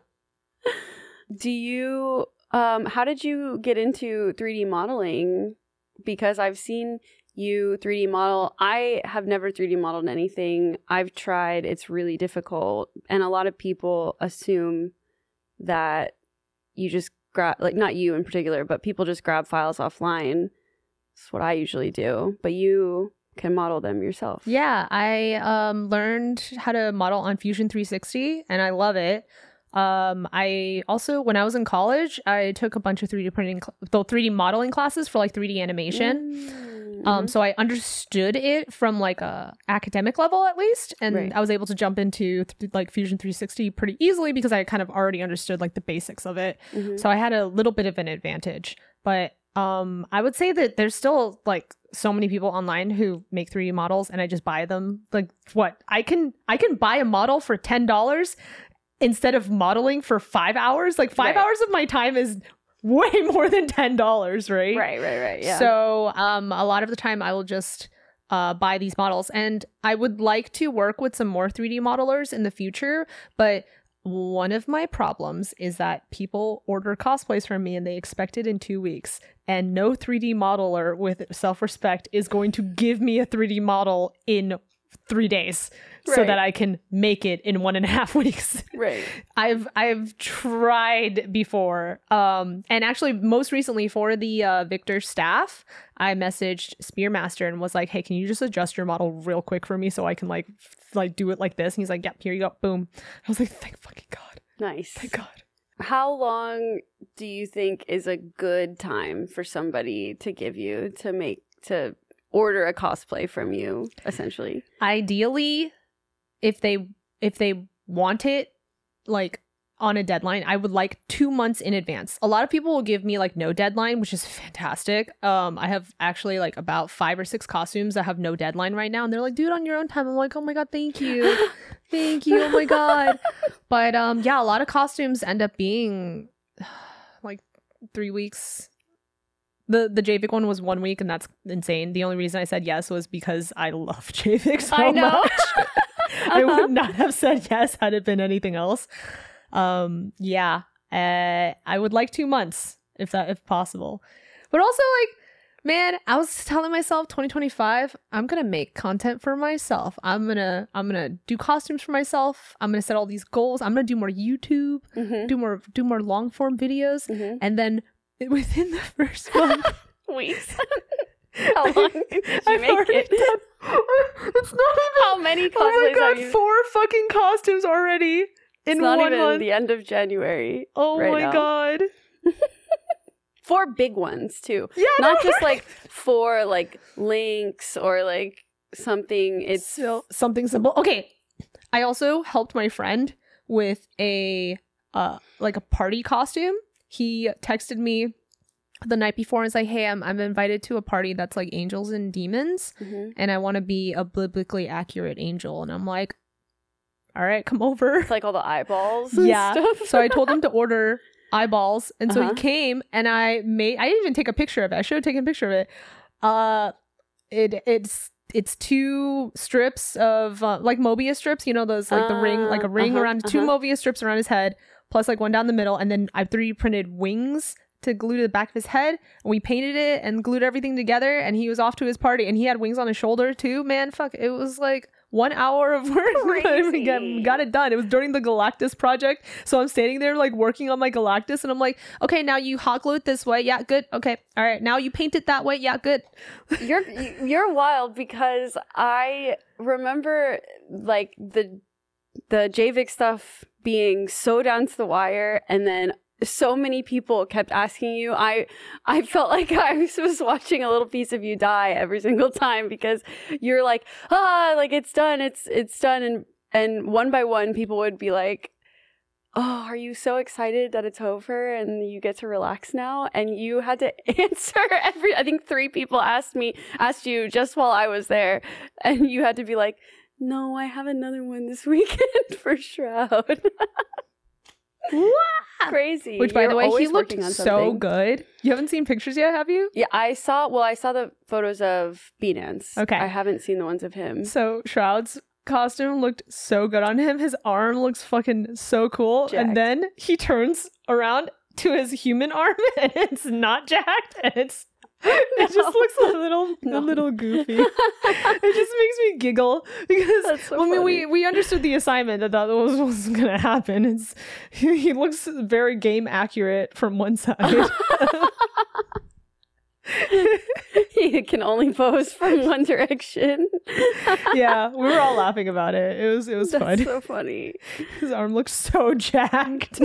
Do you how did you get into 3D modeling? Because I've seen you 3D model. I have never 3D modeled anything. I've tried. It's really difficult. And a lot of people assume that you just grab, like, not you in particular, but people just grab files offline. That's what I usually do. But you can model them yourself. Yeah, I learned how to model on Fusion 360 and I love it. I also, when I was in college, I took a bunch of 3D printing, 3D modeling classes for like 3D animation. So I understood it from like a academic level at least, and Right. I was able to jump into like Fusion 360 pretty easily because I kind of already understood like the basics of it. Mhm. So I had a little bit of an advantage, but I would say that there's still like so many people online who make 3D models and I just buy them. Like what? I can buy a model for $10 instead of modeling for 5 hours. Like 5 Right. hours of my time is way more than $10, right? Right. Yeah. So a lot of the time I will just buy these models, and I would like to work with some more 3D modelers in the future, but one of my problems is that people order cosplays from me and they expect it in 2 weeks, and no 3D modeler with self-respect is going to give me a 3D model in 3 days so Right. that I can make it in 1.5 weeks. right. I've tried before, and actually most recently for the Victor staff, I messaged Spearmaster and was like, "Hey, can you just adjust your model real quick for me so I can like do it like this?" And he's like, "Yep, here you go, boom." I was like, "Thank fucking God, Nice. thank God." How long do you think is a good time for somebody to give you to order a cosplay from you, essentially? Ideally, if they want it like on a deadline, I would like 2 months in advance. A lot of people will give me like no deadline, which is fantastic. I have actually like about 5 or 6 costumes that have no deadline right now, and they're like, "Do it on your own time." I'm like, "Oh my God, thank you." Thank you. Oh my God. But yeah, a lot of costumes end up being like 3 weeks. The Javik one was 1 week, and that's insane. The only reason I said yes was because I love Javik so I know. much. I would not have said yes had it been anything else. Yeah. I would like 2 months if possible. But also, like, man, I was telling myself 2025, I'm gonna make content for myself. I'm gonna do costumes for myself. I'm gonna set all these goals. I'm gonna do more YouTube, Mm-hmm. do more long form videos, Mm-hmm. and then within the first month, Weeks. How long did you I've make already it? done- it's not even. How many cosplays Oh my God, have you? 4 fucking costumes already in It's not 1 even month. the end of January. Oh right my now. God. 4 big ones too. Yeah, Not no, just like 4 like links or like something. It's something simple. Okay. I also helped my friend with a like a party costume. He texted me the night before and was like, "Hey, I'm invited to a party that's like angels and demons, Mhm. and I want to be a biblically accurate angel." And I'm like, "All right, come over." It's like all the eyeballs. And Yeah. Stuff. So I told him to order eyeballs, and so Uh-huh. he came, and I didn't even take a picture of it. I should have taken a picture of it. It's 2 strips of like Mobius strips, you know, those like the ring, like a ring Uh-huh, around 2 uh-huh. Mobius strips around his head, plus like one down the middle, and then I 3D printed wings to glue to the back of his head, and we painted it and glued everything together, and he was off to his party, and he had wings on his shoulder too. Man, fuck, it was like 1 hour of work. We got it done. It was during the Galactus project, so I'm standing there like working on my Galactus, and I'm like, okay, now you hot glue it this way. Yeah, good. Okay, all right, now you paint it that way. Yeah, good. You're wild, because I remember like the Javik stuff being so down to the wire, and then so many people kept asking you. I felt like I was watching a little piece of you die every single time, because you're like, like it's done, it's done, and one by one people would be like, oh, are you so excited that it's over and you get to relax now? And you had to answer I think 3 people asked you just while I was there, and you had to be like, no, I have another one this weekend for Shroud. Crazy. Which, by the way, he looked so good. You haven't seen pictures yet, have you? Yeah, I saw the photos of B-Nance. Okay. I haven't seen the ones of him. So Shroud's costume looked so good on him. His arm looks fucking so cool. Jacked. And then he turns around to his human arm and it's not jacked, and it just looks a little goofy. It just makes me giggle, because so funny. we understood the assignment that was going to happen. He looks very game accurate from one side. He can only pose from one direction. Yeah, we were all laughing about it. It was That's fun. so funny. His arm looks so jacked.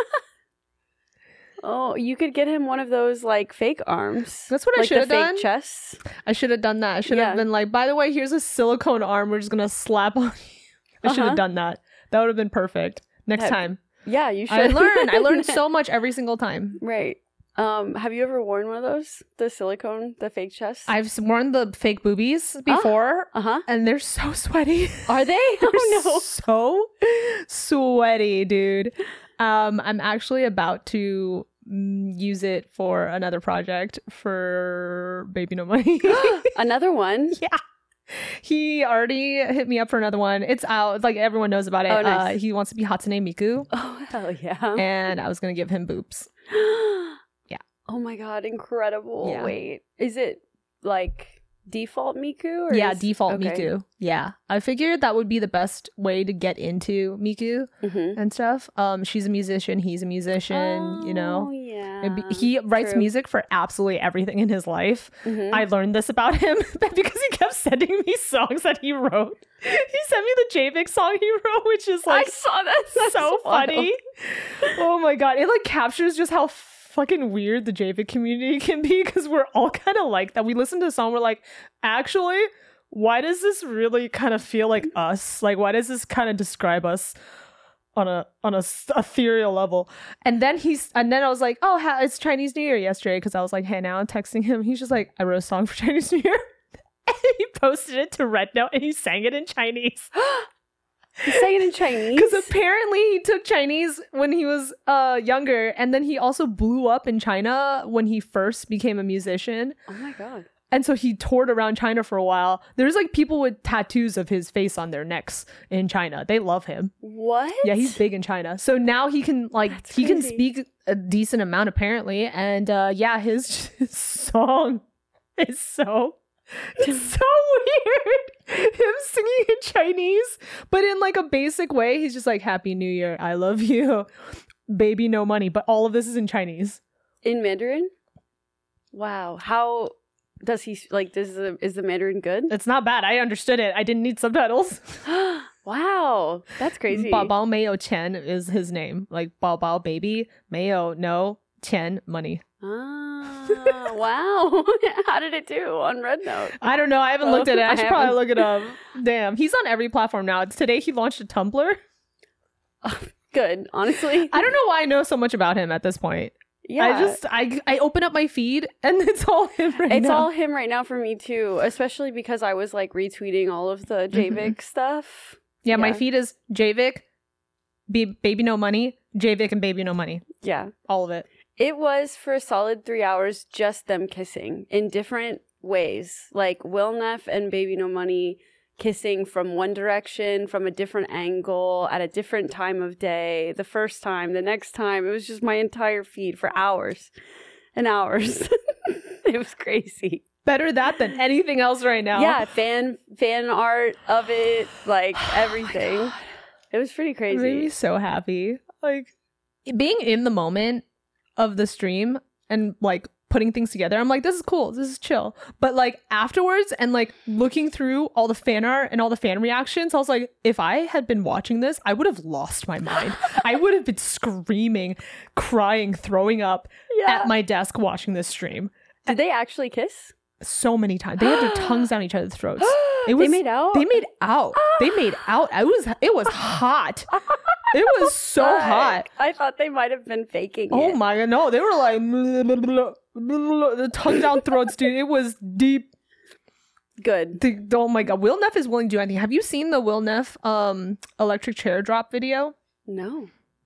Oh, you could get him one of those like fake arms. That's what I like should have the done. fake chests. I should have done that. I should have been like, by the way, here's a silicone arm we're just gonna slap on you. I should have done that. That would have been perfect. Next time. Yeah, you should. I learned so much every single time. Right. Have you ever worn one of those? The fake chests? I've worn the fake boobies before, and they're so sweaty. Are they? Oh no. So sweaty, dude. I'm actually about to use it for another project for Baby No Money. Another one? Yeah. He already hit me up for another one. It's out. Like, everyone knows about it. Oh, nice. He wants to be Hatsune Miku. Oh, hell yeah. And I was going to give him boobs. Yeah. Oh my god, incredible. Yeah. Wait, is it like default Miku? Or Yeah, default Miku. Yeah. I figured that would be the best way to get into Miku and stuff. She's a musician. He's a musician, you know? Yeah. He writes music for absolutely everything in his life. I learned this about him because he kept sending me songs that he wrote. He sent me the Javik song he wrote, which is like, I saw that. That's so funny. Oh my god. It like captures just how fucking weird the Javik community can be, because we're all kind of like that. We listen to a song, we're like, actually, why does this really kind of feel like us? Like, why does this kind of describe us on a ethereal level? And then I was like, oh, it's Chinese New Year yesterday, because I was like, hey, now I'm texting him. He's just like, I wrote a song for Chinese New Year. And he posted it to Red Note, and he sang it in Chinese. He sang it in Chinese? Because apparently he took Chinese when he was younger, and then he also blew up in China when he first became a musician. Oh my god. And so he toured around China for a while. There's like people with tattoos of his face on their necks in China. They love him. What? Yeah, he's big in China. So now he can can speak a decent amount apparently. And his song is so weird. Him singing in Chinese, but in like a basic way. He's just like, Happy New Year, I love you, baby no money. But all of this is in Chinese. In Mandarin? Wow. How does he like? Is the Mandarin good? It's not bad. I understood it. I didn't need subtitles. Wow, that's crazy. Bao Bao Mei You Qian is his name. Like Bao Bao baby, Mei You no, Qian money. Ah, wow. How did it do on Red Note? I don't know. I haven't looked at it. I should probably look it up. Damn, he's on every platform now. Today he launched a Tumblr. Good, honestly. I don't know why I know so much about him at this point. Yeah. I open up my feed and it's all him right now. It's all him right now for me too, especially because I was like retweeting all of the Javik stuff. Yeah, my feed is Javik, Baby No Money, Javik and Baby No Money. Yeah. All of it. It was for a solid 3 hours just them kissing in different ways. Like Will Neff and Baby No Money kissing from one direction, from a different angle, at a different time of day. The first time, the next time, it was just my entire feed for hours and hours. It was crazy. Better that than anything else right now. Yeah, fan art of it, like everything. It was pretty It made me crazy. so happy. Like being in the moment of the stream and like putting things together, I'm like, this is cool, this is chill. But like afterwards and like looking through all the fan art and all the fan reactions, I was like, if I had been watching this, I would have lost my mind. I would have been screaming, crying, throwing up at my desk watching this stream Did they actually kiss? so many times. They had their tongues down each other's throats. They made out? They made out. They made out. It was hot. It was so hot. I thought they might have been faking Oh it. my god, no, they were like the tongue down throats, dude. It was deep. Good. Oh my god, Will Neff is willing to do anything. Have you seen the Will Neff electric chair drop video? No.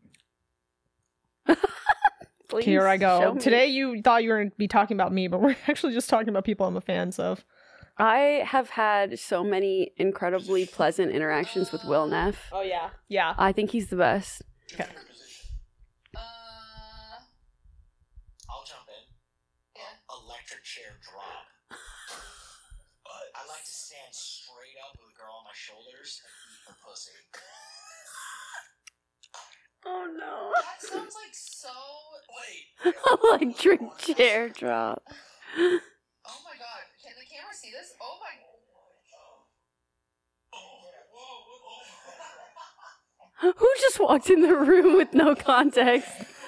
Please Here I show go. me. Today you thought you were going to be talking about me, but we're actually just talking about people I'm a fan of. I have had so many incredibly pleasant interactions with Will Neff. Oh yeah, yeah. I think he's the best. Okay. I'll jump in. Electric chair drop. I like to stand straight up with a girl on my shoulders and eat her pussy. Oh no. That sounds like so. Wait. Electric chair drop. Oh my god. Can the camera see this? Oh my. Who just walked in the room with no context?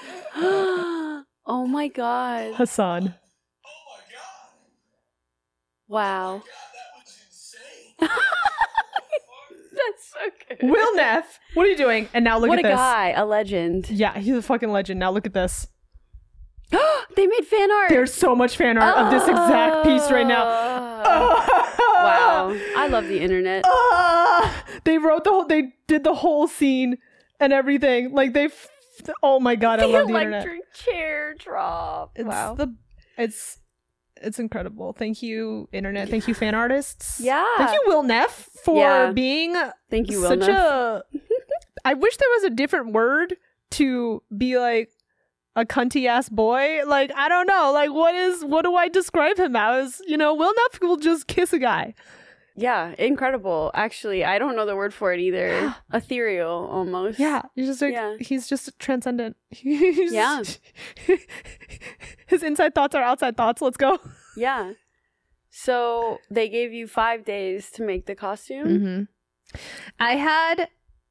Oh my god. Hassan. Oh my god. Wow. God, that was insane. That's so good. Will Neff, what are you doing? And now look What at a this. guy. A legend. Yeah, he's a fucking legend. Now look at this. They made fan art. There's so much fan art of this exact piece right now. Wow. I love the internet. They wrote they did the whole scene and everything. Like oh my god, I The love the internet. electric chair drop. It's Wow. it's incredible. Thank you, internet. Thank you, fan artists. Yeah. Thank you, Will Neff, for Yeah. being Thank you, Will such Neff. a. I wish there was a different word to be like a cunty ass boy. Like, I don't know. Like, what do I describe him as? You know, Will Neff will just kiss a guy. Yeah, incredible. Actually, I don't know the word for it either. Ethereal, almost. Yeah, he's just like Yeah. he's just transcendent. He's- Yeah. His inside thoughts are outside thoughts. Let's go. Yeah. So they gave you 5 days to make the costume. Mm-hmm. I had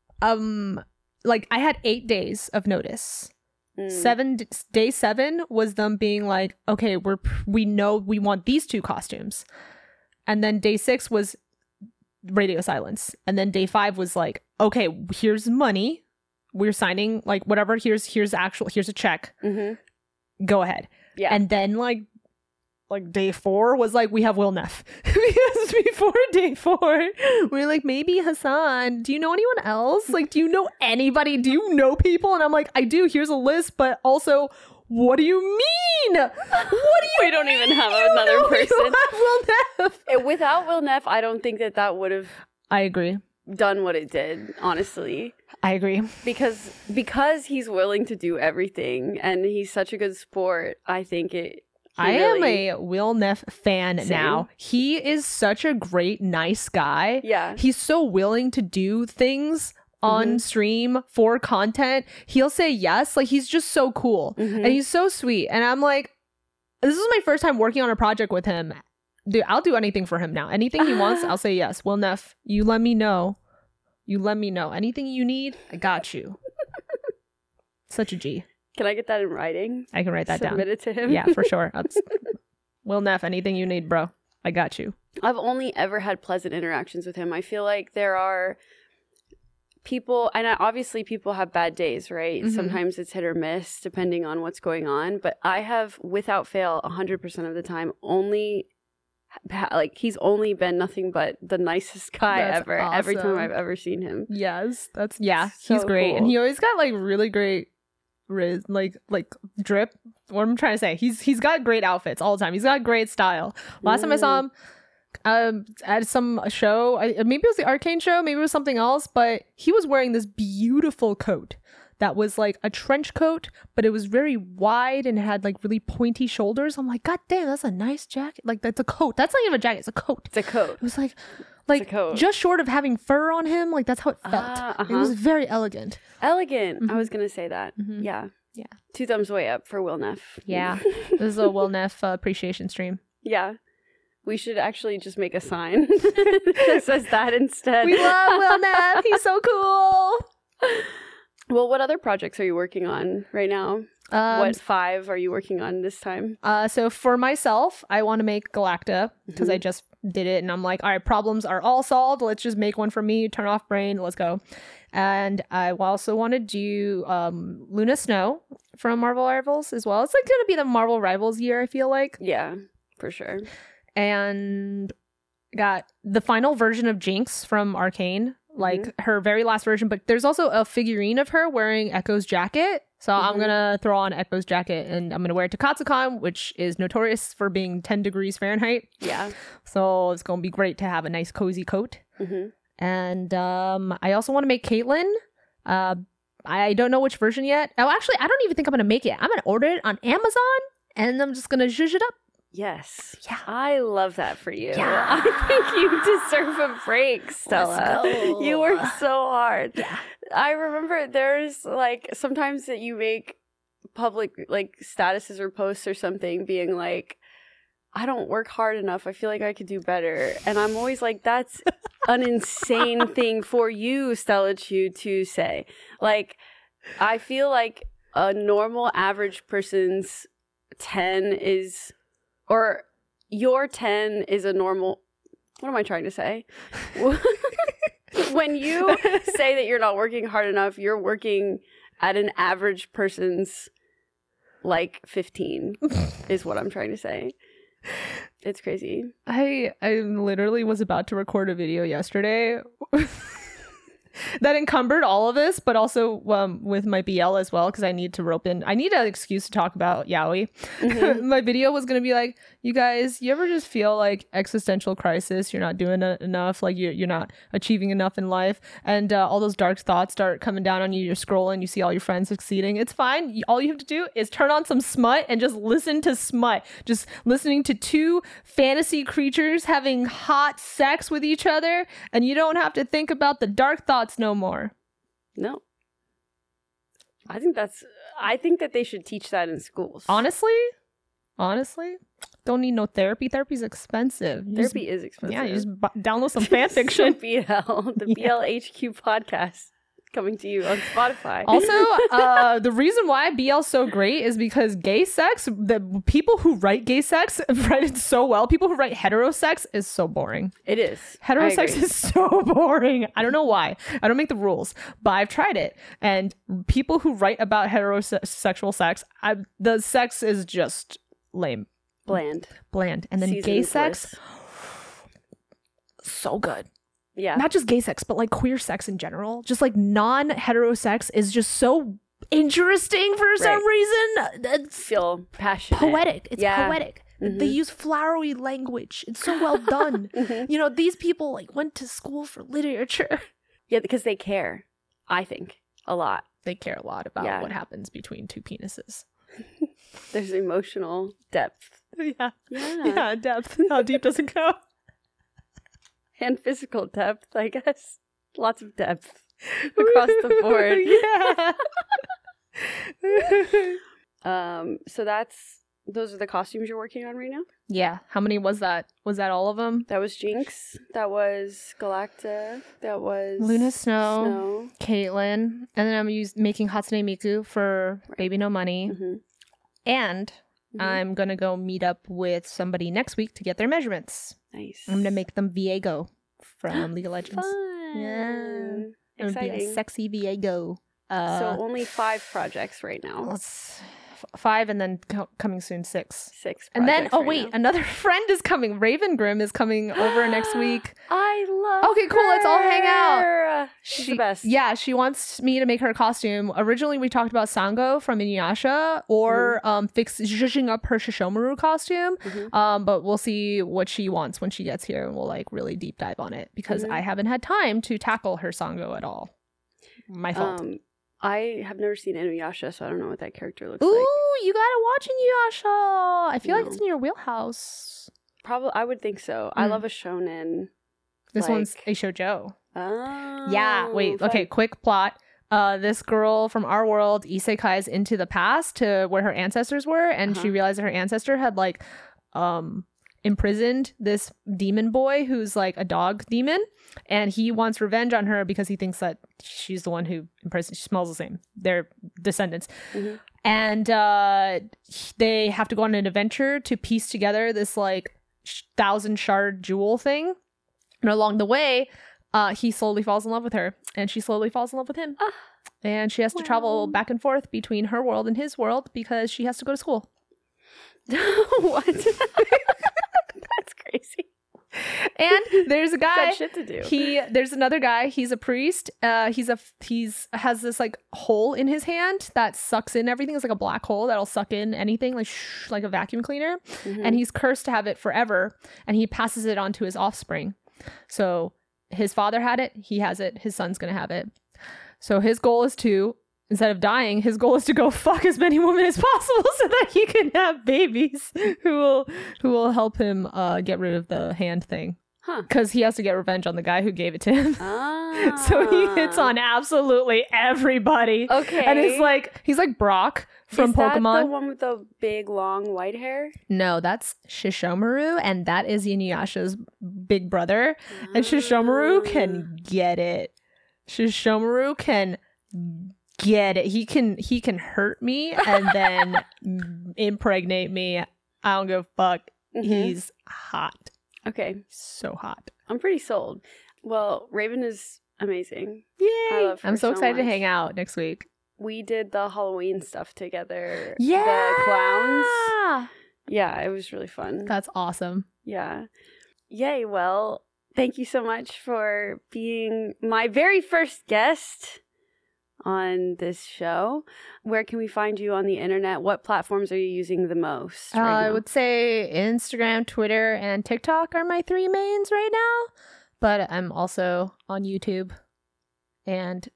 I had 8 days of notice. Mm. Day 7 was them being like, okay, we know we want these 2 costumes. And then day 6 was radio silence. And then day 5 was like, okay, here's money. We're signing like whatever. Here's a check. Mm-hmm. Go ahead. Yeah. And then like day 4 was like, we have Will Neff. Because before day 4, we were like, maybe Hassan. Do you know anyone else? Like, do you know anybody? Do you know people? And I'm like, I do. Here's a list. But also, what do you mean? What do you We don't even have you another know you person. have Will Neff? Without Will Neff, I don't think that would have I agree. done what it did, honestly. I agree. Because he's willing to do everything and he's such a good sport, I think it. I am a Will Neff fan Same. now. He is such a great, nice guy. Yeah. He's so willing to do things on stream for content. He'll say yes. Like, he's just so cool. And he's so sweet. And I'm like, this is my first time working on a project with him. Dude, I'll do anything for him now. Anything he wants, I'll say yes. Will Neff, you let me know. You let me know. Anything you need, I got you. Such a G. Can I get that in writing? I can write that Submit down. it to him? Yeah, for sure. Will Neff, anything you need, bro. I got you. I've only ever had pleasant interactions with him. I feel like there are people, and obviously people have bad days, right? Mhm. Sometimes it's hit or miss depending on what's going on. But I have, without fail, 100% of the time, he's only been nothing but the nicest guy That's ever. Every time awesome. I've ever seen him. Yes, So he's great. And cool. he always got like really great like drip. What I'm trying to say, he's got great outfits all the time. He's got great style. Last time I saw him, at some show. Maybe it was the Arcane show, maybe it was something else, but he was wearing this beautiful coat that was like a trench coat, but it was very wide and it had like really pointy shoulders. I'm like, God damn, that's a nice jacket. Like, that's a coat. That's not even a jacket, it's a coat. It's a coat. It was like a coat. just short of having fur on him. Like, that's how it felt. It was very elegant. Elegant. I was gonna say that. Yeah. Yeah. 2 thumbs way up for Will Neff. Yeah. This is a Will Neff appreciation stream. Yeah. We should actually just make a sign that says that instead. We love Will Neff. He's so cool. Well, what other projects are you working on right now? What 5 are you working on this time? So for myself, I want to make Galacta because I just did it and I'm like, all right, problems are all solved. Let's just make one for me. Turn off brain. Let's go. And I also want to do Luna Snow from Marvel Rivals as well. It's like going to be the Marvel Rivals year, I feel like. Yeah, for sure. And got the final version of Jinx from Arcane, like her very last version. But there's also a figurine of her wearing Echo's jacket. So I'm going to throw on Echo's jacket and I'm going to wear it to Katsucon, which is notorious for being 10 degrees Fahrenheit. Yeah. So it's going to be great to have a nice cozy coat. And I also want to make Caitlyn. I don't know which version yet. Oh, actually, I don't even think I'm going to make it. I'm going to order it on Amazon and I'm just going to zhuzh it up. Yes. Yeah. I love that for you. Yeah. I think you deserve a break, Stella. Let's go. You work so hard. Yeah. I remember there's like sometimes that you make public like statuses or posts or something being like, I don't work hard enough. I feel like I could do better. And I'm always like, that's an insane thing for you, Stella Chu, to say. Like, I feel like a normal average person's 10 is, or your 10 is a normal, what am I trying to say? When you say that you're not working hard enough, you're working at an average person's like 15 is what I'm trying to say. It's crazy. I literally was about to record a video yesterday that encumbered all of this, but also with my BL as well, because I need to rope in. I need an excuse to talk about yaoi. My video was going to be like, you guys, you ever just feel like existential crisis? You're not doing enough, like you're not achieving enough in life, and all those dark thoughts start coming down on you. You're scrolling, you see all your friends succeeding. It's fine. All you have to do is turn on some smut and just listen to smut. Just listening to 2 fantasy creatures having hot sex with each other, and you don't have to think about the dark thoughts no more. No. I think that they should teach that in schools. Honestly, don't need no therapy. Therapy's expensive. Therapy is expensive. Yeah, you just download some fan fiction. BL, the BLHQ podcast coming to you on Spotify. Also, the reason why BL's so great is because gay sex, the people who write gay sex write it so well. People who write heterosex is so boring. It is. Heterosex is so boring. I don't know why. I don't make the rules, but I've tried it. And people who write about heterosexual sex, the sex is just lame. Bland. And then gay sex, so good. Yeah. Not just gay sex, but like queer sex in general. Just like non-hetero sex is just so interesting for some reason. It's feel passionate. poetic. It's poetic. They use flowery language. It's so well done. You know, these people like went to school for literature. Yeah, because they care, I think, a lot. They care a lot about what happens between 2 penises. There's emotional depth. Yeah, depth. How deep does it go? And physical depth, I guess. Lots of depth across the board. So those are the costumes you're working on right now? Yeah. How many was that? Was that all of them? That was Jinx. That was Galacta. That was Luna Snow. Caitlyn. And then I'm making Hatsune Miku for Baby No Money. And I'm going to go meet up with somebody next week to get their measurements. Nice. I'm going to make them Viego from League of Legends. Fun. Yeah. Exciting. Be a sexy Viego. So only 5 projects right now. 5, and then coming soon 6. 6. And then, projects right now. another friend is coming. Raven Grimm is coming over next week. I love Okay, cool, let's all hang out. her. She's the best. Yeah, she wants me to make her costume. Originally, we talked about Sango from Inuyasha or zhuzhing up her Shishomaru costume. But we'll see what she wants when she gets here, and we'll like really deep dive on it because I haven't had time to tackle her Sango at all. My fault. I have never seen Inuyasha, so I don't know what that character looks Ooh, like. you gotta watch Inuyasha. I feel like No. it's in your wheelhouse. Probably, I would think so. I love a shonen. This like- one's a shoujo. Oh. Yeah, wait. fun. Okay, quick plot. This girl from our world isekais into the past to where her ancestors were, and she realized that her ancestor had like imprisoned this demon boy who's like a dog demon, and he wants revenge on her because he thinks that she's the one who imprisoned. She smells the same. They're descendants. And they have to go on an adventure to piece together this like 1,000 shard jewel thing, and along the way he slowly falls in love with her, and she slowly falls in love with him. And she has to travel back and forth between her world and his world because she has to go to school. What? That's crazy. And there's a guy. Got shit to do. There's another guy. He's a priest. He's has this like hole in his hand that sucks in everything. It's like a black hole that'll suck in anything, like a vacuum cleaner. And he's cursed to have it forever. And he passes it on to his offspring. So his father had it. He has it. His son's gonna have it. So his goal is to, instead of dying, his goal is to go fuck as many women as possible so that he can have babies who will help him get rid of the hand thing. Because he has to get revenge on the guy who gave it to him. So he hits on absolutely everybody. Okay. And he's like Brock from Is that Pokemon. the one with the big, long, white hair? No, that's Shishomaru, and that is Inuyasha's big brother. And Shishomaru can get it. Shishomaru can get it. He can hurt me and then impregnate me. I don't give a fuck. He's hot. Okay. So hot. I'm pretty sold. Well, Raven is amazing. Yay! I love her I'm so excited to much. hang out next week. We did the Halloween stuff together. Yeah! The clowns. Yeah, it was really fun. That's awesome. Yeah. Yay. Well, thank you so much for being my very first guest on this show. Where can we find you on the internet? What platforms are you using the most right I now? would say Instagram, Twitter, and TikTok are my 3 mains right now. But I'm also on YouTube and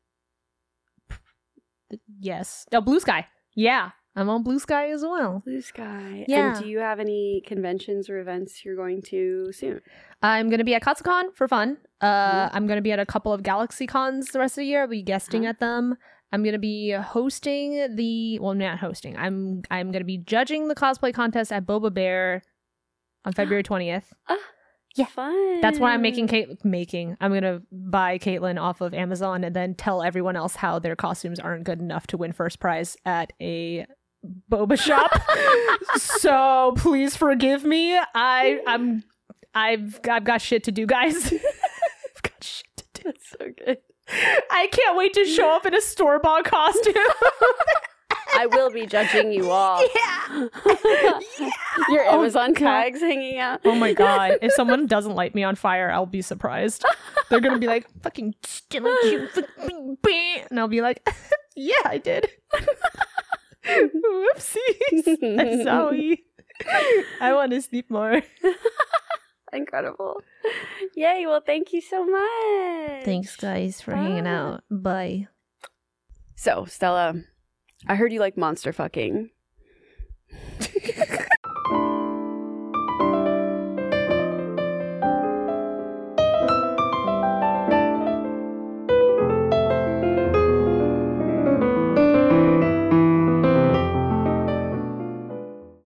Blue Sky. Yeah, I'm on Blue Sky as well. Blue Sky. Yeah. And do you have any conventions or events you're going to soon? I'm going to be at Katsucon for fun. I'm going to be at a couple of Galaxy Cons the rest of the year. I'll be guesting at them. I'm going to be hosting not hosting. I'm going to be judging the cosplay contest at Boba Bear on February 20th. Yeah. Fun. That's why I'm I'm going to buy Caitlin off of Amazon and then tell everyone else how their costumes aren't good enough to win first prize at a boba shop. So please forgive me. I've got shit to do, guys. I've got shit to do. That's so good. I can't wait to show up in a store-bought costume. I will be judging you all. Your Amazon tags hanging out. Oh my god. If someone doesn't light me on fire, I'll be surprised. They're gonna be like, fucking stealing you. And I'll be like, yeah, I did. Whoopsies. Sorry. I want to sleep more. Incredible. Yay. Well, thank you so much. Thanks, guys, for hanging out. Bye. So, Stella, I heard you like monster fucking.